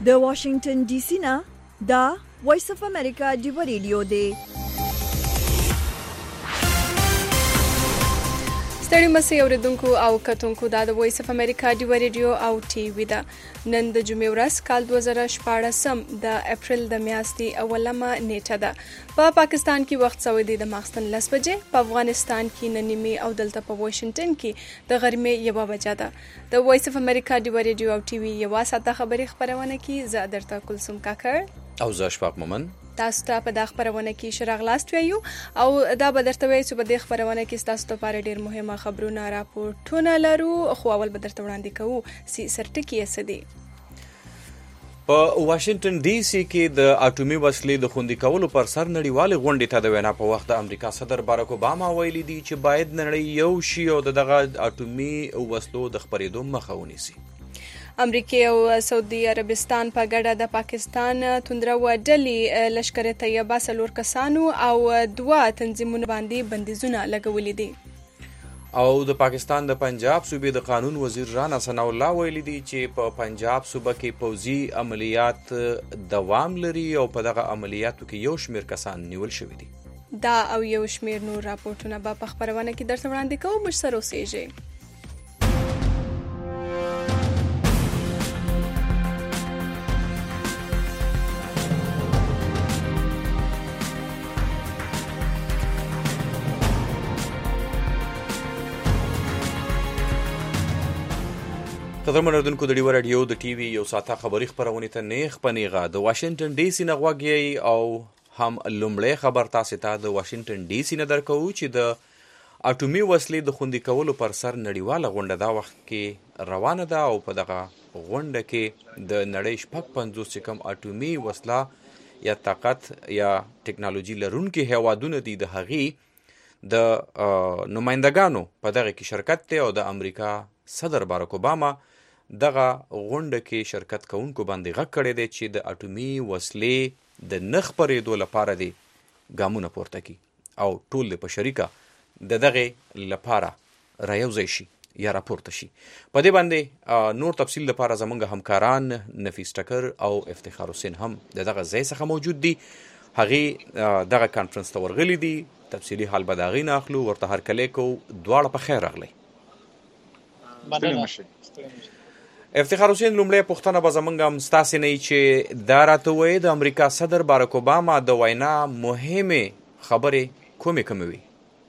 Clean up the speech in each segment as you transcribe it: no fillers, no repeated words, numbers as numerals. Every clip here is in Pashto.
د واشنگټن ډي سي نه دا وایس اف امریکا ډیو ریډیو دی. ستړي مسئ اوریدونکو او کتونکو دا د وایس اف امریکا ډیو ریډیو او ټي وی ده. نن د جمعې ورځ کال 2014 د اپریل د میاشتې اولمه نیټه ده. په پاکستان کې وخت سعودي د ماخستن 10 بجې، په افغانستان کې ننیمي او دلته په واشنگټن کې د غرمې 1 بجه ده. د وایس اف امریکا ډیو ریډیو او ټي وی یو ساعته خبري خبرونه کې زه درته کلثوم کاکړ او زه اشفاق مومن تاسو ته په د خبرونه کې شراغلاست ویو او دا به درته وایي چې په د خبرونه کې تاسو ته لپاره ډیر مهمه خبرونه راپورټونه لرو، خو اول به درته وړاندې کوو سی سرټکی اسدي. په واشنگټن ډي سي کې د اټومي وسلې د خوندي کولو پر سر نړیوالې غونډې ته د وینا په وخت د امریکا صدر باراک اوباما ویلي دي چې باید نړۍ یو شي او دغه اټومي وسلو د خپرېدو مخه ونیسي. امریکا او سعودي عربستان په ګډه د پاکستان توندرو ډلې لشکره طیبه 4 کسانو او 2 تنظیمونو باندې بندیزونه لګولې دي. او د پاکستان د پنجاب صوبې د قانون وزیر رانا ثناء الله ویلي دي چې په پنجاب صوبه کې پوځي عملیات دوام لري او په دغه عملیاتو کې یو شمېر کسان نیول شوي دي. دا او یو شمېر نور راپورټونه به په خبرونه کې درته وړاندې کوو. موږ سره اوسئ. قدرمن اردوونکو د ډیو رادیو د ټي وي یو ساعته خبري خبرونه ته نیغ پنیغه د واشنگټن ډي سي نه غوږی او هم لومړی خبر تاسو ته د واشنگټن ډي سي نه درکو چې د اټومي وسلې د خوندي کولو پر سر نړیواله غونډه دا وخت کې روانه ده او په دغه غونډه کې د نړۍ 55 چې کوم اټومي وسله یا طاقت یا ټکنالوژي لرونکي هیوادونه دي د هغې د نمائندګانو په دغه کې شرکت ته او د امریکا صدر باراک اوباما دغه غونډه کې شرکت کوونکو باندې غږ کړی دی چې د اټومي وسلې د نه خپرېدو لپاره دی ګامونه پورته کړي او ټول په شریکه د دغه لپاره رايوځای شي یا راپورته شي. په دې باندې نور تفصیل لپاره زموږ همکاران نفیس ټکر او افتخار حسین هم دغه ځای څخه موجود دي. هغه دغه کانفرنس ته ورغلي دي. تفصیلی حال به داغي نه اخلو ورته هر کله کو دواړه په خیر راغلي. افتخار حسین لومړی پوښتنه به زمونږ هم ستاسې نه چې دا راته وایي د امریکا صدر باراک اوباما د وینا مهمې خبرې کومې وي؟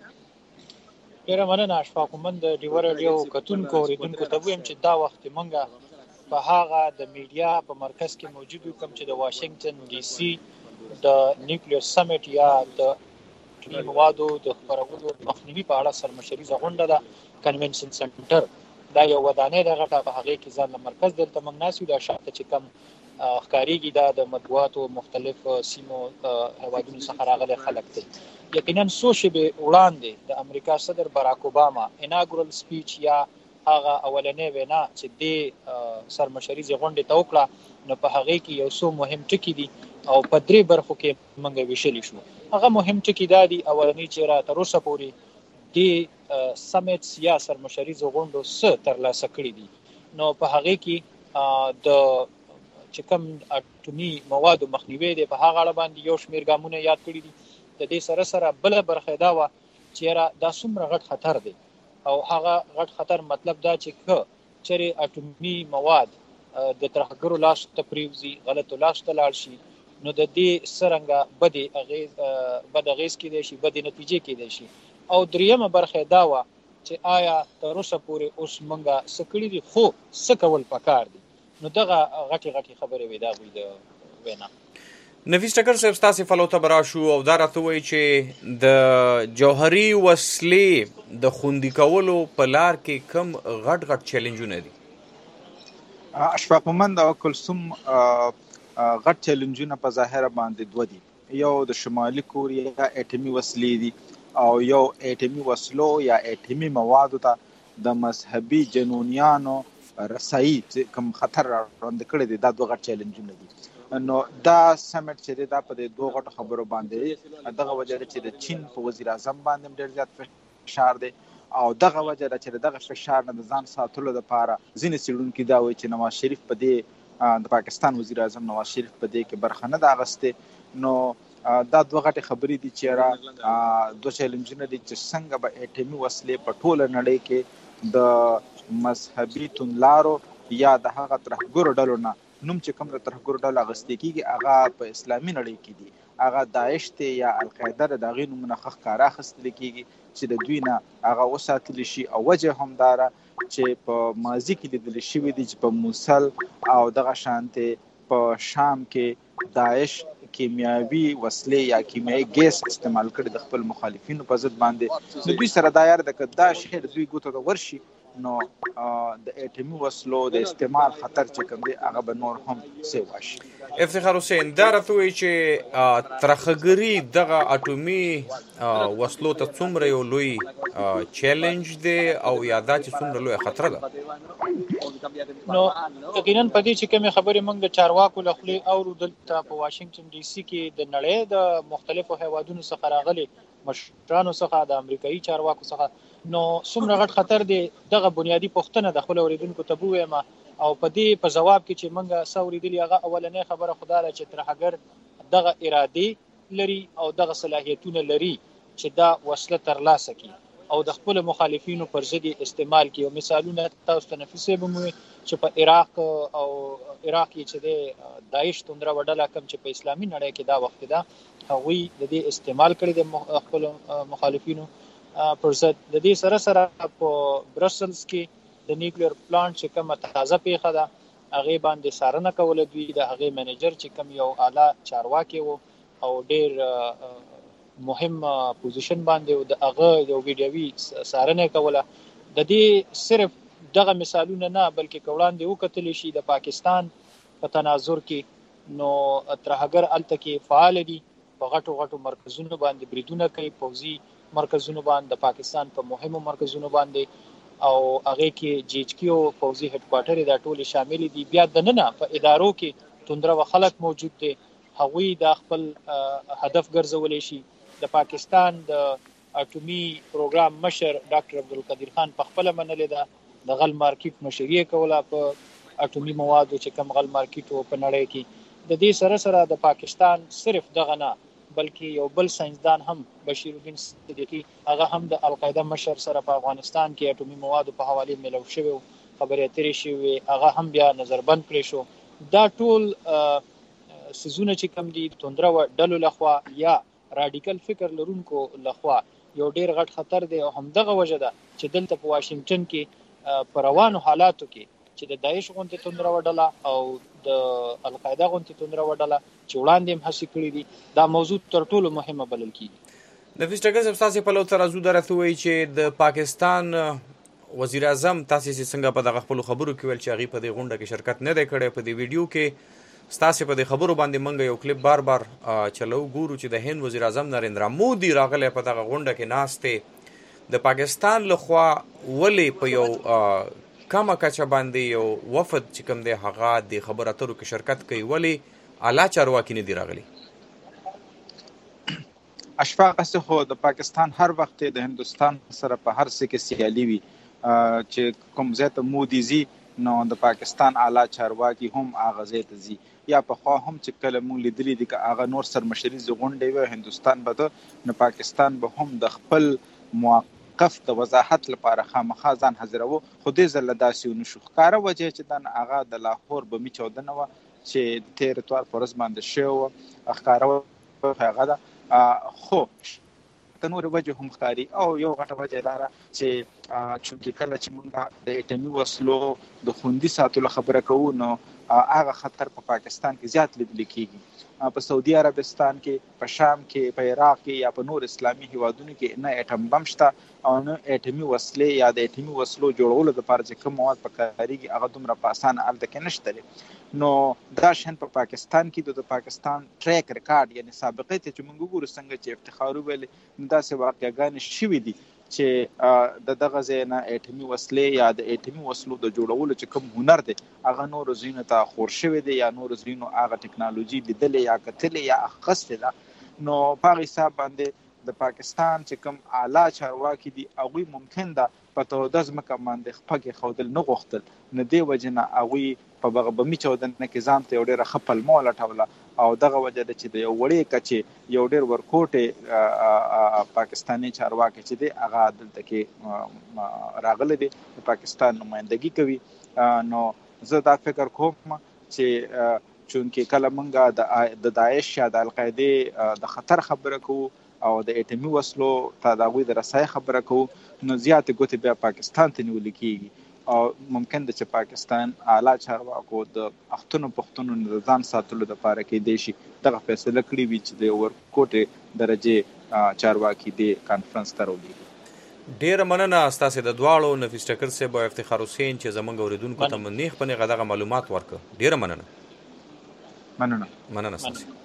ډېره مننه اشفاق مومن. د ډیو رادیو کتونکو اوریدونکو ته وایم چې دا وخت مونږ په هغه د میډیا په مرکز کې موجود یو کوم چې د واشنگټن ډي سي د نیوکلییر سمیټ یا د اټومي موادو د خپرولو مخنیوي په اړه سرمشریزه غونډه ده. کنونشن سنټر دا یو ودانۍ د غټه په هغه کې ځان مرکز دلته موږ ناسو د شاته چې کم ښکاریږي دا د مطبوعاتو مختلف سیمو هوادونو څخه راغلي خلک دي. یقینا څو شېبې وړاندې د امریکا صدر باراک اوباما اناګورل سپیچ یا هغه اولنې وینا چې د سرمشریزه غونډه ته وکړه نو په هغه کې یو څو مهم ټکي دي او په 3 برخو کې موږ ویشلی شو. هغه مهم ټکي دا دي: اولنی چې را تر اوسه پورې د سمیټس یا سرمشریزه غونډو څه ترلاسه کړي دي. نو په هغه کې د چې کوم اټومي موادو مخنیوي دی په هغه اړه باندې یو شمېر ګامونه یاد کړي دي. د دې سره بل برخه دا و چې دا څومره غټ خطر دی او هغه غټ خطر مطلب دا چې چېرې اټومي مواد د ترهګرو لاس ته پریوزي، غلطو لاس ته لاړ شي، نو د دې څرنګه بد اغیز کېدای شي، بد نتیجې کېدای شي. او دریمه برخه دا و چې آیا تر اوسه پورې اوس مونږه څه کړي دي خو څه کول پکار دي. نو دغه غټي خبرې وې دا وې د وینا. نفیس ټکر صاحب ستاسې فلو ته به راشو او دا راته وایي چې د جوهري وسلې د خوندي کولو په لار کې کم غټ چیلنجونه دي؟ اشفاق مومن د کلثوم غټ چیلنجونه په ظاهره باندې 2 دي. یو د شمالي کوریا اټومي وسلې دي او یو اټومي وسلو یا اټومي موادو ته د مذهبي جنونیانو رسایي کوم خطر راوړاندې کړی دی. دا 2 غټ چیلنجونه دي. نو دا سمیټ چې دا په 2 غټو خبرو باندې دغه وجه چې د چین په وزیر اعظم باندې ډېر زیات فشار دی او دغه وجه چې دغه فشار نه ځان ساتلو لپاره ځینې څېړونکي دا وایي چې نواز شریف په دې د پاکستان وزیر اعظم نواز شریف په دې کې برخه نه ده اخیستې. نو دا دوه غټې خبرې دي چې دوه چیلنجونه دي چې څنګه به اټومي وسلې په ټوله نړۍ کې د مذهبي توندلارو یا د هغه ترهګرو ډلو نه نوم چې کوم د ترهګرو ډلو اخیستې کېږي هغه په اسلامي نړۍ کې دي، هغه داعش دی یا القاعده د هغې نومونه ښه ښکاره اخیستل کېږي چې د دوی نه هغه وساتلی شي. او وجه هم دا ده چې په ماضي کې لیدل شوي دي چې په موسل او دغه شانتې په شام کې داعش کیمیاوي وسلې یا کیمیاوي ګیس استعمال کړي د خپل مخالفینو په ضد باندې. نو دوی سره دا یار ده که دا شی د دوی ګوتو ته ورشي نو د اټومي وسلو د استعمال خطر چې کوم دی هغه به نور هم سیوا شي. افتخار حسین دا راته وایي چې ترهګري دغه اټومي وسلو ته څومره یو لوی چیلنج دی او یا دا چې څومره لوی خطر ده؟ نو یقینا په دې چې کومې خبرې موږ د چارواکو له خولې اورو دلته په واشنگټن ډي سي کې د نړۍ د مختلفو هیوادونو څخه راغلي مشرانو څخه د امریکایي چارواکو څخه، نو څومره غټ خطر دی دغه بنیادی پوښتنه د خپل اوریدونکو ته بویم. او په دې په جواب کې چې موږ څه اوریدلي هغه اولنۍ خبره خدا ده چې ترهګر دغه ارادې لري او دغه صلاحیتونه لري چې دا وسله ترلاسه کړي او د خپل مخالفینو پر ضد استعمال کړي. او مثالونه تاسو ته نفسي بموي چې په عراق کې چې د داعش توندره وډله کوم چې په اسلامي نړۍ کې دا وخت ده هغوی د دې استعمال کړي د خپل مخالفینو پر ضد. د دې سره سره په برسلز کې د نیوکلیر پلانټ چې کومه تازه پیښه ده هغې باندې څارنه کوله دوی، د هغې منیجر چې کوم یو اعلی چارواکی و او ډېر مهم پوزیشن باندې و د هغه یو ویډیوي څارنه کوله. د دې صرف دغه مثالونه نه بلکې که وړاندې وکتلی شي د پاکستان په تناظر کې نو ترهګر هلته کې فعال دي، په غټو غټو مرکزونو باندې بریدونه کوي، پوځي مرکزونو باندې د پاکستان په مهمو مرکزونو باندې، او هغې کې جی ایچ کیو پوځي هډ کوارټر دا ټولې شامل دي. بیا دننه په ادارو کې توندره و خلک موجود دي، هغوی دا خپل هدف ګرځولی شي. د پاکستان د اټومي پروګرام مشر ډاکټر عبدالقدیر خان په خپله منلې ده د غل مارکیټ مشري یې کوله په اټومي موادو چې کوم غل مارکیټ و په نړۍ کې. د دې سره سره د پاکستان صرف دغه نه بلکې یو بل ساينسدان هم بشیر الدین صدیقی هغه هم د القاعده مشر سره په افغانستان کې اټومي موادو په حواله ملو شوی خبرې اترې شوی، هغه هم بیا نظربند کړی شو. دا ټول سيزونه چې کوم دي توندره و ډلو لخوا یا رادیکل فکر لرونکو لخوا یو ډیر غټ خطر دی. او همدغه وجه ده چې دلته په واشنگټن کې په روانو حالاتو کې چې د داعش غونډې توندره وډله او د القاعده غونډې توندره وډله چې وړاندې هم هڅې کړې دي دا موضوع تر ټولو مهمه بلل کېږي. نفیس ټکر صاحب ستاسې پلو ته راځو دا راته وایي چې د پاکستان وزیر اعظم تاسې چې څنګه په دغه خپلو خبرو کې ویل چې هغې په دې غونډه کې شرکت نه دی کړی، په دې ویډیو کې ستاسې په دې خبرو باندې موږ یو کلیپ بار بار چلو ګورو چې د هند وزیر اعظم نریندرا مودي راغلی په دغه غونډه کې ناست دی. د پاکستان لخوا ولې په یو کمه کچه باندې یو وفد چې کوم دی هغه د خبرو اترو کې شرکت کوي، ولې اعلی چارواکي نه دي راغلي؟ اشفاق هسې خو د پاکستان هر وخت د هندوستان سره په هر څه کې سیالي وي چې کوم ځای ته مودي ځي نو د پاکستان اعلی چارواکي هم هغه ځای ته ځي. یا پخوا هم چې کله موږ لیدلي دي که هغه نور سرمشریزې غونډې وي هندوستان به ده نو پاکستان به هم د خپل موقف د وضاحت لپاره خامخا ځان حاضروه. خو دې ځل داسې ونه شو. ښکاره وجه چې دا هغه د لاهور بمي چاودنه وه چې د تېر اتوار په ورځ باندې شوې وه، ښکاره هغه ده. خو د نورې وجې هم ښکاري او یو غټه وجه دا ده چې چونکې کله چې موږ د اټومي وسلو د خوندي ساتلو خبره کوو نو هغه خطر په پاکستان کې زیات لیدل کېږي. په سعودي عربستان کې، په شام کې، په عراق کې یا په نور اسلامي هیوادونو کې نه اټم بم شته او نه اټومي وسلې یا د اټومي وسلو جوړولو لپاره چې کوم مواد پکارېږي هغه دومره په اسانه هلته کې نشته. نو دا شان په پاکستان کې د پاکستان ټریک ریکارډ یعنی سابقه ته چې موږ وګورو څنګه چې افتخار وویل داسې واقعګانې شوي دي چې د دغه ځای نه اټومي وسلې یا د اټومي وسلو د جوړولو چې کوم هنر دی هغه نورو ځایونو ته خور شوی دی یا نورو ځایونو هغه ټکنالوژي لیدلې یا کتلې یا اخیستې ده. نو په هغه حساب باندې د پاکستان چې کوم اعلی چارواکي دي هغوی ممکن ده په توده ځمکه باندې خپګې ښودل نه غوښتل، نو دې وجې نه هغوی په دغه بمي چاودنه کې ځان ته یو ډېره ښه پلمه ولټوله او دغه وجه ده چې د یو وړې کچې یو ډېر ورکوټې پاکستاني چارواکي چې دی هغه دلته کې راغلی دی، د پاکستان نمایندګي کوي. نو زه دا فکر کوم چې چونکې کله موږ د داعش یا د القاعدې د خطر خبره کوو او د اټومي وسلو ته د هغوی د رسای خبره کوو، نو زیاتې ګوتې بیا پاکستان ته نیول کېږي او ممکن ده چې پاکستان اعلی چارواکو د پښتنو د ځان ساتلو لپاره کېدای شي دغه فیصله کړې وي چې د ورکوټې درجې چارواکي د کانفرنس ته راولېږي. ډېره مننه ستاسې د دواړو، نفیس ټکر صاحب او افتخار حسین چې زموږ اورېدونکو ته نیغ په نیغه دغه معلومات ورکړه. ډېره مننه ستاسې.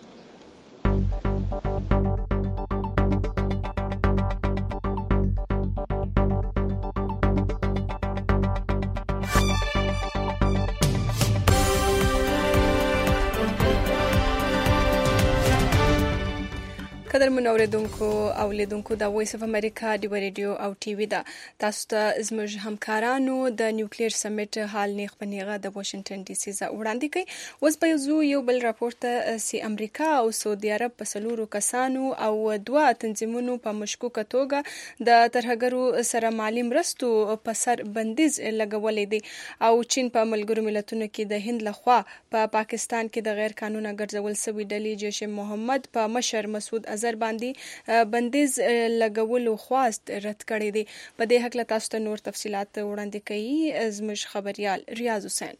قدرمن اوریدونکو او لیدونکو د وایس اف امریکا ډیو ریډیو او ټي وي دا تاسو ته زموږ همکارانو د نیوکلیر سمیټ حال نیغ په نیغه د واشنگټن ډي سي ز وړاندې کوي. اوس په یو بل راپورټ ته سي امریکا او سعودي عرب په څلورو کسانو او 2 تنظیمونو په مشکوکه توګه د ترهګرو سره مالی مرستو په سر بندیز لګولې دي او چین په ملګرو ملتونو کې د هند لخوا په پاکستان کې د غیر قانوني ګرځول سوي ډلې جيش محمد په مشر مسعود اظهر باندې بندیز لګولو خواست رد کړی دی. په دې حق له تاسو ته نور تفصيلات وړاندې کوي زموږ خبريال ریاض حسین.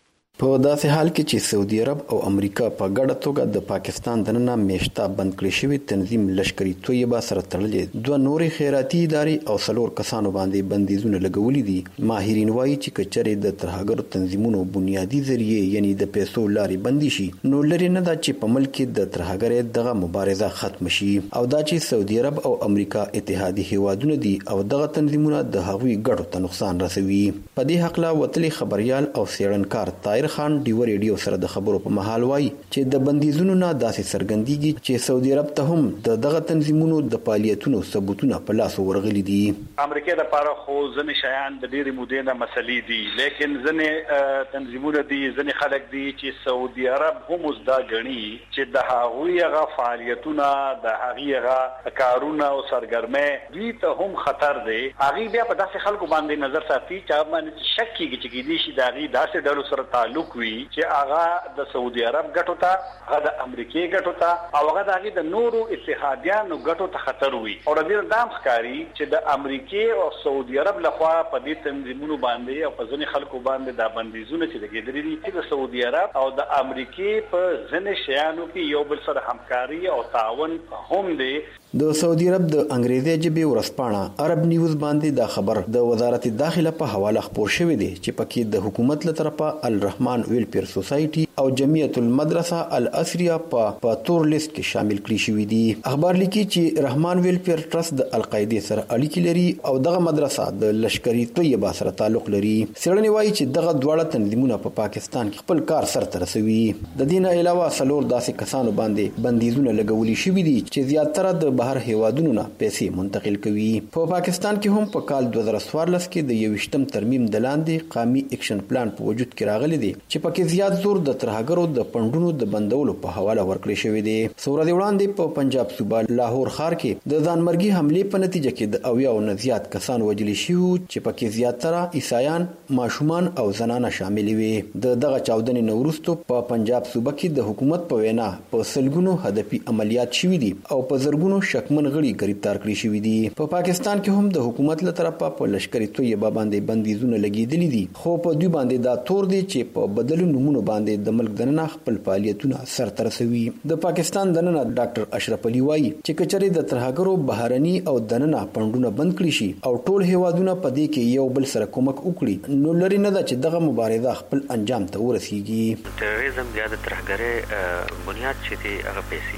په داسې حال کې چې سعودي عرب او امریکا په ګډه توګه د پاکستان دننه میشته بند کړی شوی تنظیم لشکري طیبه سره تړلې 2 نورې خیراتي ادارې او 4 کسانو باندې بندیزونه لګولي دي. ماهرین وایي چې کچره د ترهګرو تنظیمونو بنیادی ذریعہ یعنی د پیسو لارې بندي شي نو لري نه دا چې په ملک کې د ترهګرۍ دغه مبارزه ختم شي او دا چې سعودي عرب او امریکا اتحادي هیوادونه دي او دغه تنظیمونه د هغوی ګډو ته نقصان رسوي. په دې حق لا وتلي خبريال او سیړنکار طاهر خان ډیو ریډیو سره د خبرو په محل وایي چې د بندیزونو نه داسې څرګندېږي چې سعودي عرب ته هم دغه تنظیمونو د فعالیتونو ثبوتونه په لاس ورغلي دي. امریکا د لپاره خو ځنې شیان د ډېرې مودې نه مسلې دي، لیکن ځنې تنظیمونه دي، ځنې خلک دي چې سعودي عرب هم اوس دا ګڼي چې د هغوی هغه فعالیتونه د هغوی هغه کارونه او سرګرمۍ دوی ته هم خطر دی. هغوی بیا په داسې خلکو باندې نظر ساتي چې هغه باندې شک کېږي چې کېدای شي د هغوی داسې ډلو سره تعلق وي چې هغه د سعودي عرب ګټو ته، هغه د امریکای ګټو ته او هغه د هغه د نورو اتحادیانو ګټو ته خطر وي. او د دې دام ښکاری چې د امریکای او سعودي عرب لخوا په دې تنظیمونو باندې او په ځینې خلکو باندې د بندیزونه چې لګیدلي دي چې د سعودي عرب او د امریکای په ځینې شیانو کې یو بل سره همکاري او تعاون هم دی. د سعودي عرب د انګریزي ژبې ورځپاڼه عرب نیوز باندې دا خبر د وزارت داخله په حواله خبر شوی دی چې پکې د حکومت له طرفه الرحمن ویلفیر سوسایټي او جمعیت المدرسه الاسریه په تور لیست کې شامل کړي شوی دي. اخبار لیکي چې رحمان ویلفیر ټرست د القاعده سره اړیکې لري او دغه مدرسه د لشکري طیبه سره تعلق لري. څېړنې وایي چې دغه دواړه تنظیمونه په پاکستان کې خپل کار سرته رسوي. د دې نه علاوه 4 داسې کسانو باندې بندیزونه لګولي شوي دي چې زیاتره د بهر هیوادونو نه پیسې منتقل کوي. په پاکستان کې هم په کال 2014 کې د 21م ترمیم د لاندې قومي اکشن پلان په وجود کې راغلی دی چې پکې زیات زور د ترهګرو د پندونو د بندولو په حواله ورکړی شوی دی. سورې وړاندې په پنجاب صوبه لاهور ښار کې د ځانمرګي حمله په نتیجه کې د 90 نه زیات کسان وژل شوي چې پکې زیاتره عیسایان، ماشومان او زنانه شامل وي. دغه چاودنې نو وروسته په پنجاب صوبه کې د حکومت په وینا په سلګونو هدفي عملیات شوي دي او په زرګونو شکمن غړي گرفتار کړی شوی دي. په پاکستان کې هم د حکومت له طرفه په لشکري طیبه باندې بندیزونه لګیدلي دي خو په دوی باندې دا تور دي چې په بدلو نمونه باندې د ملک دننه خپل فعالیتونه سرته رسوي. د پاکستان دننه ډاکټر اشرف علي وایي چې کچري د ترهګرو بهرني او دننه پندونه بند کړی شي او ټول هیوادونه په دې کې یو بل سره کومک وکړي نو لري نه ده چې دغه مبارزه خپل انجام ته ورسیږي. تروریزم د ترهګرۍ بنیاد چې دی هغه پیسې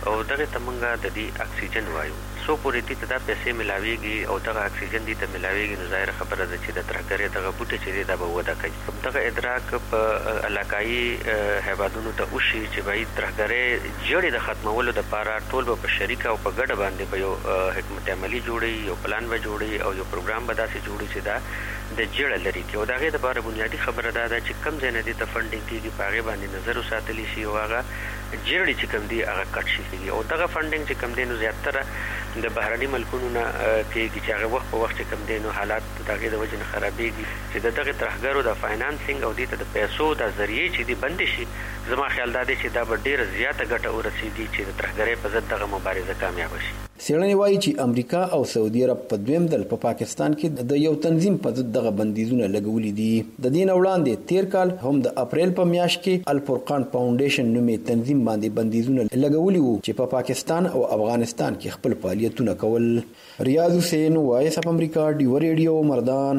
او دغه تمنګه د دې اکسیجن وایو سو پورې دې ته پیسې ملاويږي او دغه اکسیجن دې ته ملاويږي نو ظاهر خبره ده چې د ترهګرۍ دغه بوټي چې دا به وده کوي دغه ادراک په علاقايي هیوادونو ته وشي چې باید ترهګرۍ جوړې د ختمولو لپاره ټول په شریک او په ګډه باندې به یو حکمت عملی جوړي یو پلان به جوړي او یو پروګرام به داسې جوړي چې دا د جړه لري کې او دغه لپاره بنیادی خبره ده چې کم ځای نه دي ته فنډینګ کیږي په هغه باندې نظر وساتلی شي او هغه جړې چې کم دي هغه کټ شي او دغه فنډینګ چې کم دي نو زیاتره د بهرني ملکونو نه کېږي چې هغه وخت په وخت کم دي نو حالات دغه د وجه نه خرابېږي چې دغه ترهګرو د فاینانسینګ او د پیسو د ذریعہ چې دی بند شي زما خیال دا دی چې دا به ډیر زیاته ګټه ورسیږي چې د ترهګرۍ په ضد دغه مبارزه کامیاب شي. څېړنې وایي چې امریکا او سعودي عرب په دویم ځل په پاکستان کې د یو تنظیم په ضد دغه بندیزونه لګولي دي. د دې نه وړاندې تیر کال هم د اپریل په میاشت کې الفرقان فاونډیشن نومې تنظیم باندې بندیزونه لګولي وو چې په پاکستان او افغانستان کې خپل فعالیتونه کول. ریاض حسین، وایس اف امریکا، ډیو ریډیو، مردان.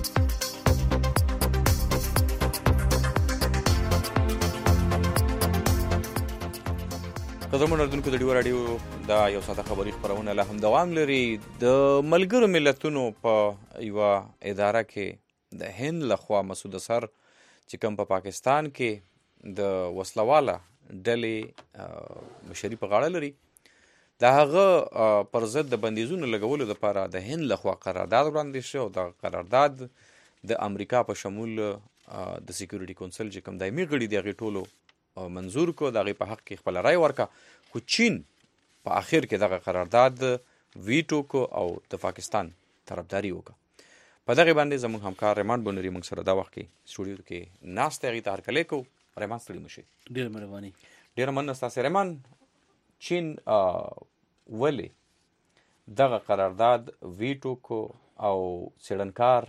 قدرمن اردوونکو د ډیو راډیو دا یو ساده خبري خبرونه لا هم دوام لري. د ملګرو ملتونو په یو اداره کې د هند لخوا مسعود اظهر چې کوم په پاکستان کې د وسلواله ډلې مشري په غاړه لري د هغه پر ضد د بندیزونو لګولو لپاره د هند لخوا قرارداد وړاندې شو او د قرارداد د امریکا په شمول د سکیورټي کونسل چې کوم دایمي غړي دی هغې ټولو منظور کو دغه په حق کې خپل رائے ورکا خو چین په اخر کې دغه قرارداد ویټو کو او د پاکستان طرفداري وکړه. په دغه باندې زموږ همکار رحمان بنوري موږ سره دا وخت کې سټوډیو کې ناشته غي تار کله کو. رحمان ستړي مشي. ډیر مهرباني. ډیر مننه تاسو رحمان. چین ولی دغه قرارداد ویټو کو او سړنکار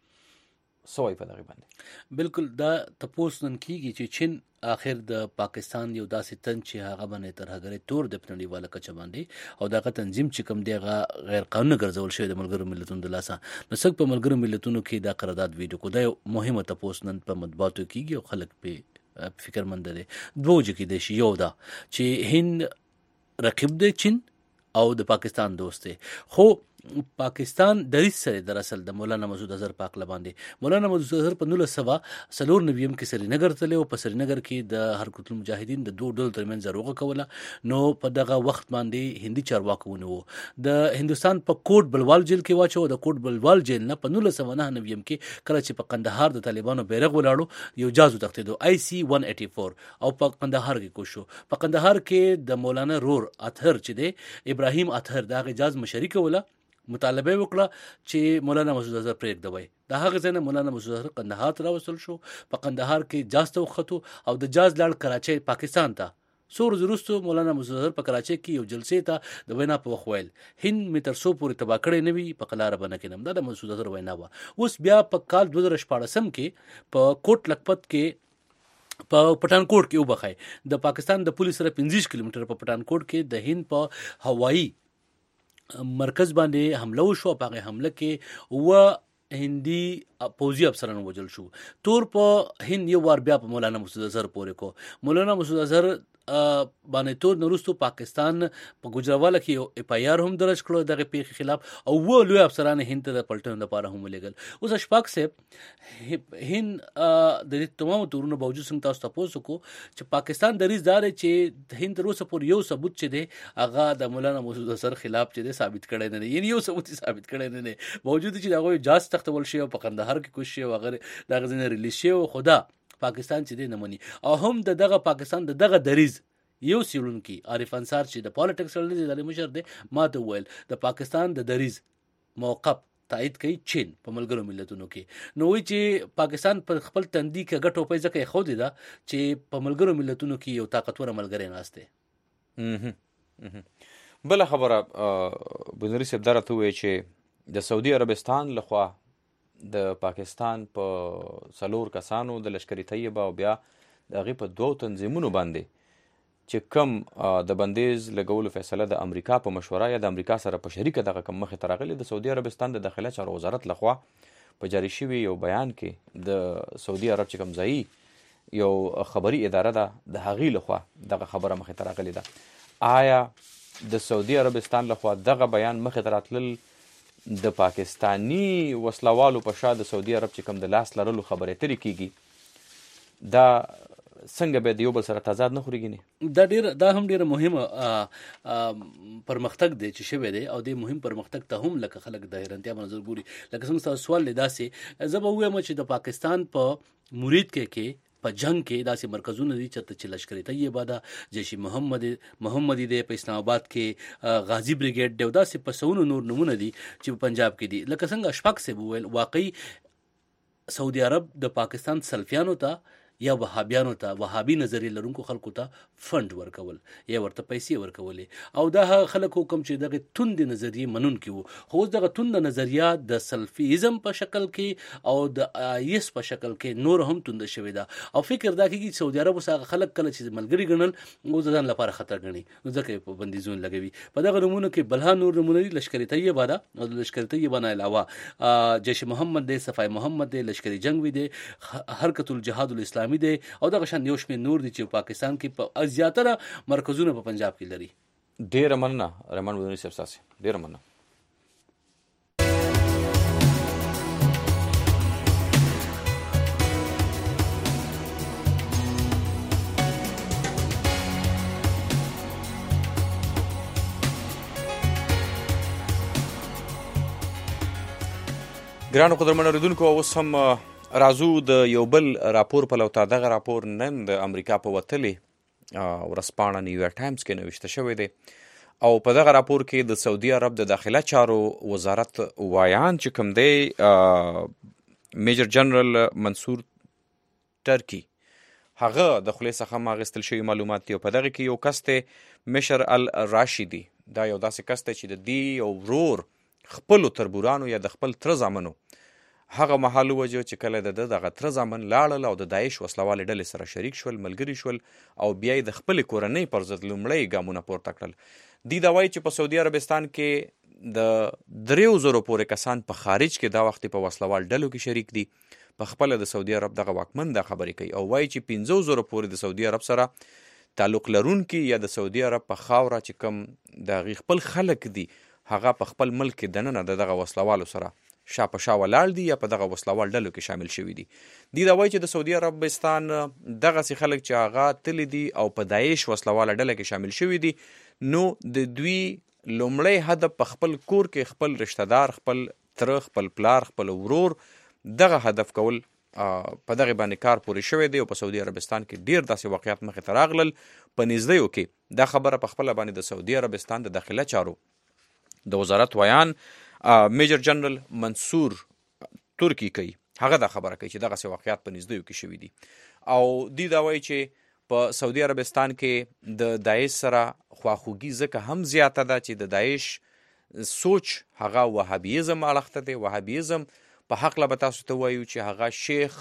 سوې په دغه باندې بالکل دا تاسو نن کیږي چې چین اخر د پاکستان یو داسې تن چې هغه باندې ترهګرۍ تور د پنډیواله کچ باندې او دغه تنظیم چې کوم دی هغه غیر قانوني ګرځول شوی د ملګرو ملتونو د لاسه نو څنګه په ملګرو ملتونو کې دا قرارداد ویډیو کو دا مهمه تاسو نن په مطبوعاتو کېږي او خلک په فکرمند دي. دوه ځکه د شی یو دا چې هند رقیب دی چین او د پاکستان دوست دی. خو پاکستان دریځ سره در اصل د مولانا مسعود اظهر پاک لباندې مولانا مسعود اظهر په 1994 کې سرینګر تللی او په سرینګر کې د حرکت المجاهدین د دوه ډلو ترمنځ زروغه کوله نو په دغه وخت باندې هندي چارواکونه وو د هندستان په کوټ بلوال جیل کې واچو د کوټ بلوال جیل نه په 1999 کې کله چې په قندهار د طالبانو بیرغ ولاړو یو جازو تختیدو IC 184 او په قندهار کې کوشو په قندهار کې د مولانا رور اطهر چې دی ابراهیم اطهر دغه جاز مشرک ولا مطالبه وکړه چې مولانا مسعود اظهر پرېږدوي. د هغه ځای نه مولانا مسعود اظهر قندهار ته راوستل شو. په قندهار کې جاز ته وختو او د جاز لاړ کراچۍ پاکستان ته. څو ورځې وروسته مولانا مسعود اظهر په کراچۍ کې یو جلسې ته د وینا په وخت ویل هند مې تر څو پورې تباه کړی نه وي په قلاره به نه کېنم. دا د مسعود اظهر وینا وه. اوس بیا په کال 2014 کې په کوټ لکپت کې په پټانکوټ کې وبخای د پاکستان د پولیس سره 15 کیلومتر په پټانکوټ کې د هند په هوایی مرکز باندې حمله وشو. په هغه حمله کې و هندي پوځي افسران وژل شو. تور په هند یو وار بیا په مولانا مسعود اظهر پورې کو. مولانا مسعود اظهر باندې تور نورستو پاکستان په گجراواله کې یو FIR هم درج کړو دغه پیښې خلاف او و لوی افسران هند ته د پلټنې لپاره هم ولېږل. اوس اشفاق صاحب هند د تمام تورونو باوجود څنګه تاسو تاسو کو چې پاکستان دریځ دار چې هند تر اوسه پورې یو ثبوت چې دی هغه د مولانا مسعود اظهر خلاف چې دی ثابت کړی نه دی یعنی یو ثبوت ثابت کړی نه دی باوجود چې دغه جاز تختول شي او په قندهار کې کوشش وغیرہ دغه ځنه ریلیز شي او خدا پاکستان چې دی نه مني او هم دغه پاکستان دغه دریځ یو سیرونکي عارف انصار چې د پالیټکس لري د مشر دی ما ته ویل د پاکستان د دریځ موقف تایید کوي چین په ملګرو ملتونو کې نو وی چې پاکستان پر خپل تندي کې غټو پیسې کوي خو دی دا چې په ملګرو ملتونو کې یو طاقتور ملګری ناشته. بل خبره بنوري صاحب درته وی چې د سعودي عربستان لخوا د پاکستان په سلور کسانو د لشکري طیبه او بیا دغه په دوه تنظیمونو باندې چې کم د بندیز لګولو فیصله د امریکا په مشوره یا د امریکا سره په شریکه دغه کم مخې ته راغلي. د سعودي عربستان د داخله چارو وزارت لخوا په جاری شوي یو بیان کې د سعودي عرب چې کوم ځایي یو خبري اداره ده د هغې لخوا دغه خبره مخې ته راغلې ده. آیا د سعودي عربستان لخوا دغه بیان مخې ته راتلل د پاکستانی وسلوالو په شا د سعودي عرب چې کوم د لاس لرلو خبرې اترې کیږي دا څنګه به د یو بل سره تضاد نه خوري ګینې؟ دا هم ډیره مهمه پرمختګ دی چې شوی دی او د مهم پرمختګ ته هم لکه خلک د حیرانتیا په نظر ګوري. لکه څنګه تاسو سوال لیداسې زه به وایم چې د پاکستان په مرید کې په جنگ کې داسې مرکزونه دي چې لشکر طیبه ده، جیش محمدي دی، په اسلام آباد کې غازی بریګیډ دی، داسې په سونو نور نمونه دي چې په پنجاب کې دي. لکه څنګه اشفاق صاحب وویل واقعي سعودي عرب د پاکستان سلفیانو ته یا وهابیانو ته، وهابي نظریې لرونکو خلکو ته فند ورکول یا ورته پیسې ورکولې، او دا خلکو کوم چې دغه توند نظریې منونکي وو. خو اوس دغه توند نظریه د سلفیزم په شکل کې او د آیس په شکل کې نور هم توند شوې ده، او فکر دا کوي چې سعودي عرب وسه خلک کله چې ملګری ګڼل او ځان لپاره خطر ګڼي، نو ځکه په بندیزون لګوي. په دغه نمونه کې بلها نور نمونه دي، لشکر طیبه ده او د لشکر طیبه نه علاوه جیش محمد دی، صفای محمد دی، لشکر جنگ وی دی، حرکت الجهاد الاسلامی دی، او دغه شان یو شمېر نور دي چې پاکستان کې په زیاتره مرکزونه په پنجاب کې لري. ډیره مننه رحمان بدوني صاحب، تاسو ډیره مننه. ګرانو قدرمنو اوریدونکو، اوس هم راځو د یو بل راپور په لوتا. دغه راپور نن د امریکا په وتلې ورځپاڼه نیویارک ټایمز کې نوشته شوی دی، او په دغه راپور کې د سعودي عرب د داخله چارو وزارت وایان چې کوم دی میجر جنرال منصور ترکی، هغه د خولې څخه هم اخیستل شوي معلومات دي، او په دغه کې یو کس دی مشر الراشدي، دا یو داسې کس دی چې د دې یو ورور خپلو تربورانو یا د خپل تره زامنو هغه مهال وجه چې کله د دغه تره زامن لاړل او د داعش وسلوالې ډلې سره شریک شول، ملګري شول، او بیا یې د خپلې کورنۍ پر ضد لومړی ګامونه پورته کړل. دوی دا وایي چې په سعودي عربستان کې د 3,000 پورې کسان په خارج کې دا وخت په وسلوال ډلو کې شریک دي. په خپله د سعودي عرب دغه واکمن دا خبرې کوي او وایي چې 15,000 پورې د سعودي عرب سره تعلق لرونکي یا د سعودي عرب په خاوره چې کوم د هغې خپل خلک دي هغه په خپل ملک کې دننه د دغه وسلوالو سره شا په شا ولاړ دي یا په دغه وسلوال ډلو کې شامل شوي دي. دوی دا وایي چې د سعودي عربستان دغسې خلک چې هغه تللی دي او په داعش وسلواله ډله کې شامل شوي دي، نو د دوی لومړی هدف په خپل کور کې خپل رشته دار، خپل تره، خپل پلار، خپل ورور دغه هدف کول په دغه باندې کار پورې شوی دی. او په سعودي عربستان کې ډیر داسې واقعیات مخې ته راغلل. په نږدېیو کې دا خبره په خپله باندې د سعودي عربستان د داخله چارو د وزارت ویان میجر جنرال منصور ترکی کوي، هغه دا خبره کوي چې دغسې واقعیات په نږدېیو کې شوي دي، او دوی دا وایي چې په سعودي عربستان کې د داعش سره خواخوږي ځکه هم زیاته ده چې د داعش سوچ هغه وهابیزم اړخته دی. وهابیزم په حقله به تاسو ته وایو چې هغه شیخ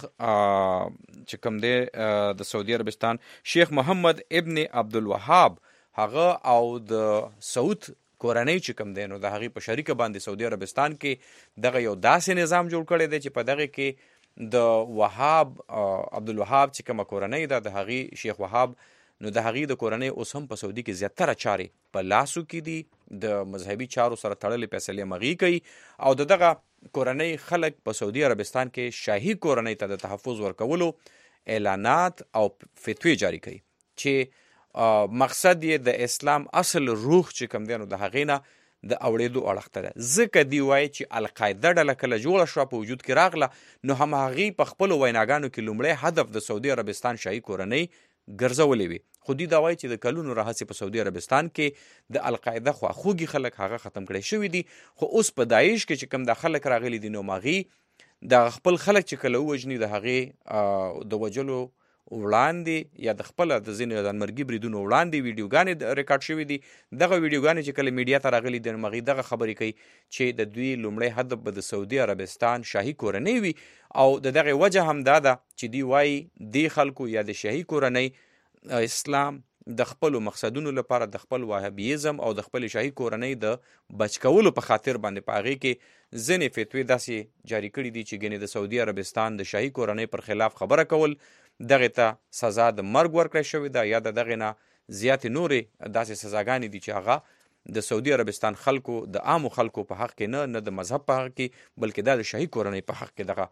چې کوم دی د سعودي عربستان شیخ محمد ابن عبدالوهاب، هغه او د سعود کورنۍ چې کوم دی نو د هغې په شریکه باندې سعودي عربستان کې دغه یو داسې نظام جوړ کړی دی چې په دغه کې د وهاب عبدالوهاب چې کومه کورنۍ ده د هغې شیخ وهاب، نو د هغې د کورنۍ اوس هم په سعودي کې زیاتره چارې په لاسو کې دي، د مذهبي چارو سره تړلې فیصلې مغې کوي، او د دغه کورنۍ خلک په سعودي عربستان کې شاهي کورنۍ ته د تحفظ ورکولو اعلانات او فتوی جاری کوي چې مقصد یې د اسلام اصل روح چې کوم دی نو د هغې نه د اوړېدو اړخته ده. ځکه دوی وایي چې القاعده ډله کله جوړه شوه په وجود کې راغله، نو هم هغې په خپلو ویناګانو کې لومړی هدف د سعودي عربستان شاهي کورنۍ ګرځولې وي. خو دوی دا وایي چې د کلونو راهیسې په سعودي عربستان کې د القاعده خواخوږي خلک هغه ختم کړی شوي دي، خو اوس په داعش کې چې کوم دا خلک راغلي دي نو هغې د خپل خلک چې کله ووژني د هغې د وجلو وړاندې یا د خپله د ځینې ځانمرګي بریدونو وړاندې ویډیوګانې ریکارډ شوي دي. دغه ویډیوګانې چې کله میډیا ته راغلي دي نو هغې دغه خبرې کوي چې د دوی لومړی هدف به د سعودي عربستان شاهي کورنۍ وي، او د دغې وجه هم دا ده چې دوی وایي دې خلکو یا د شاهي کورنۍ اسلام د خپلو مقصدونو لپاره د خپل وهابیزم او د خپل شاهي کورنۍ د بچ کولو په خاطر باندې په هغې کې ځینې فتوی داسې جاری کړي دي چې ګنې د سعودي عربستان د شاهي کورنۍ پر خلاف خبره کول دغه ته سزا د مرګ ورکړی شوې ده یا د دغې نه زیات نورې داسې سزاګانې دي چې هغه د سعودي عربستان خلکو د عامو خلکو په حق کې نه د مذهب په حق کې بلکې دا د شاهي کورنۍ په حق کې دغه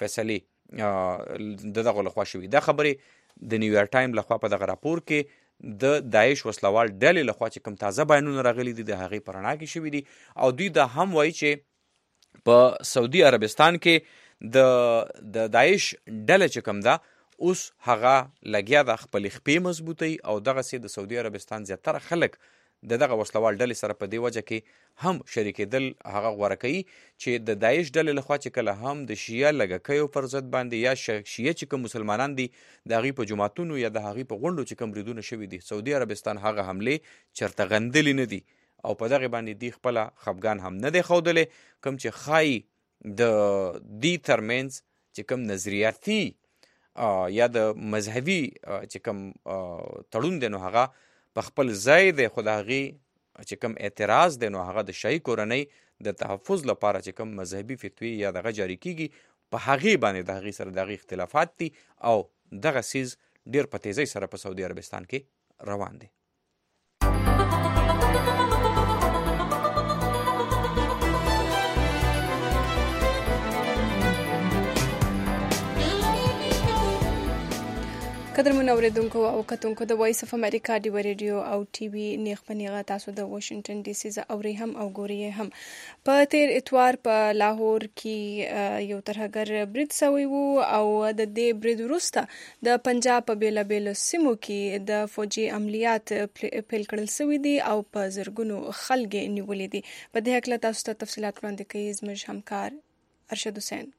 فیصلې دغه لخوا شوي. دا خبرې د نیویارک ټایم لخوا په دغه راپور کې د داعش وسلوال ډلې لخوا چې کوم تازه بیانونه راغلي دي د هغې په رڼا کې شوي دي او دوی دا هم وایي چې په سعودي عربستان کې د داعش ډله چې کوم ده اوس هغه لګیا د خپلې خپې مضبوطی او دغسې د سعودي عربستان زیاتره خلک دغه وسلوال ډلې سره په دې وجه کې هم شریکېدل هغه غوره کوي چې د داعش ډلې لخوا چې کله هم د شیعه لږکیو پر ضد باندې یا شیعه چې کوم مسلمانان دي د هغوی په جوماتونو یا د هغوی په غونډو چې کوم بریدونه شوي دي سعودي عربستان هغه حملې چرته غندلې نه دي او په دغې باندې دوی خپله خفګان هم نه دی ښودلی کوم چې ښایي د دوی ترمنځ چې کوم نظریاتي یا د مذهبي چې کوم تړون دی نو هغه په خپل ځای دی خو د هغې چې کوم اعتراض دی نو هغه د شاهي کورنۍ د تحفظ لپاره چې کوم مذهبي فتوی یا دغه جاری کیږي په هغې باندې د هغې سره د هغې اختلافات دي او دغه څیز ډېر په تیزۍ سره په سعودي عربستان کې روان دی. قدرمن اوریدونکو او کتونکو د وایس اف امریکا ډیو ریډیو او ټي وي نیغ پنیغه تاسو د واشنگټن ډي سي ز اوري هم او ګوري هم په تیر اتوار په لاهور کې یو ترهګر برید سوی وو او د دې برید وروسته د پنجاب په بیلابیلو سیمو کې د فوجي عملیات پیل کړل سوي دي او په زرګونو خلک نیولې دي. په دې حق له تاسو ته تفصيلات وړاندې کوي زموږ همکار ارشد حسین.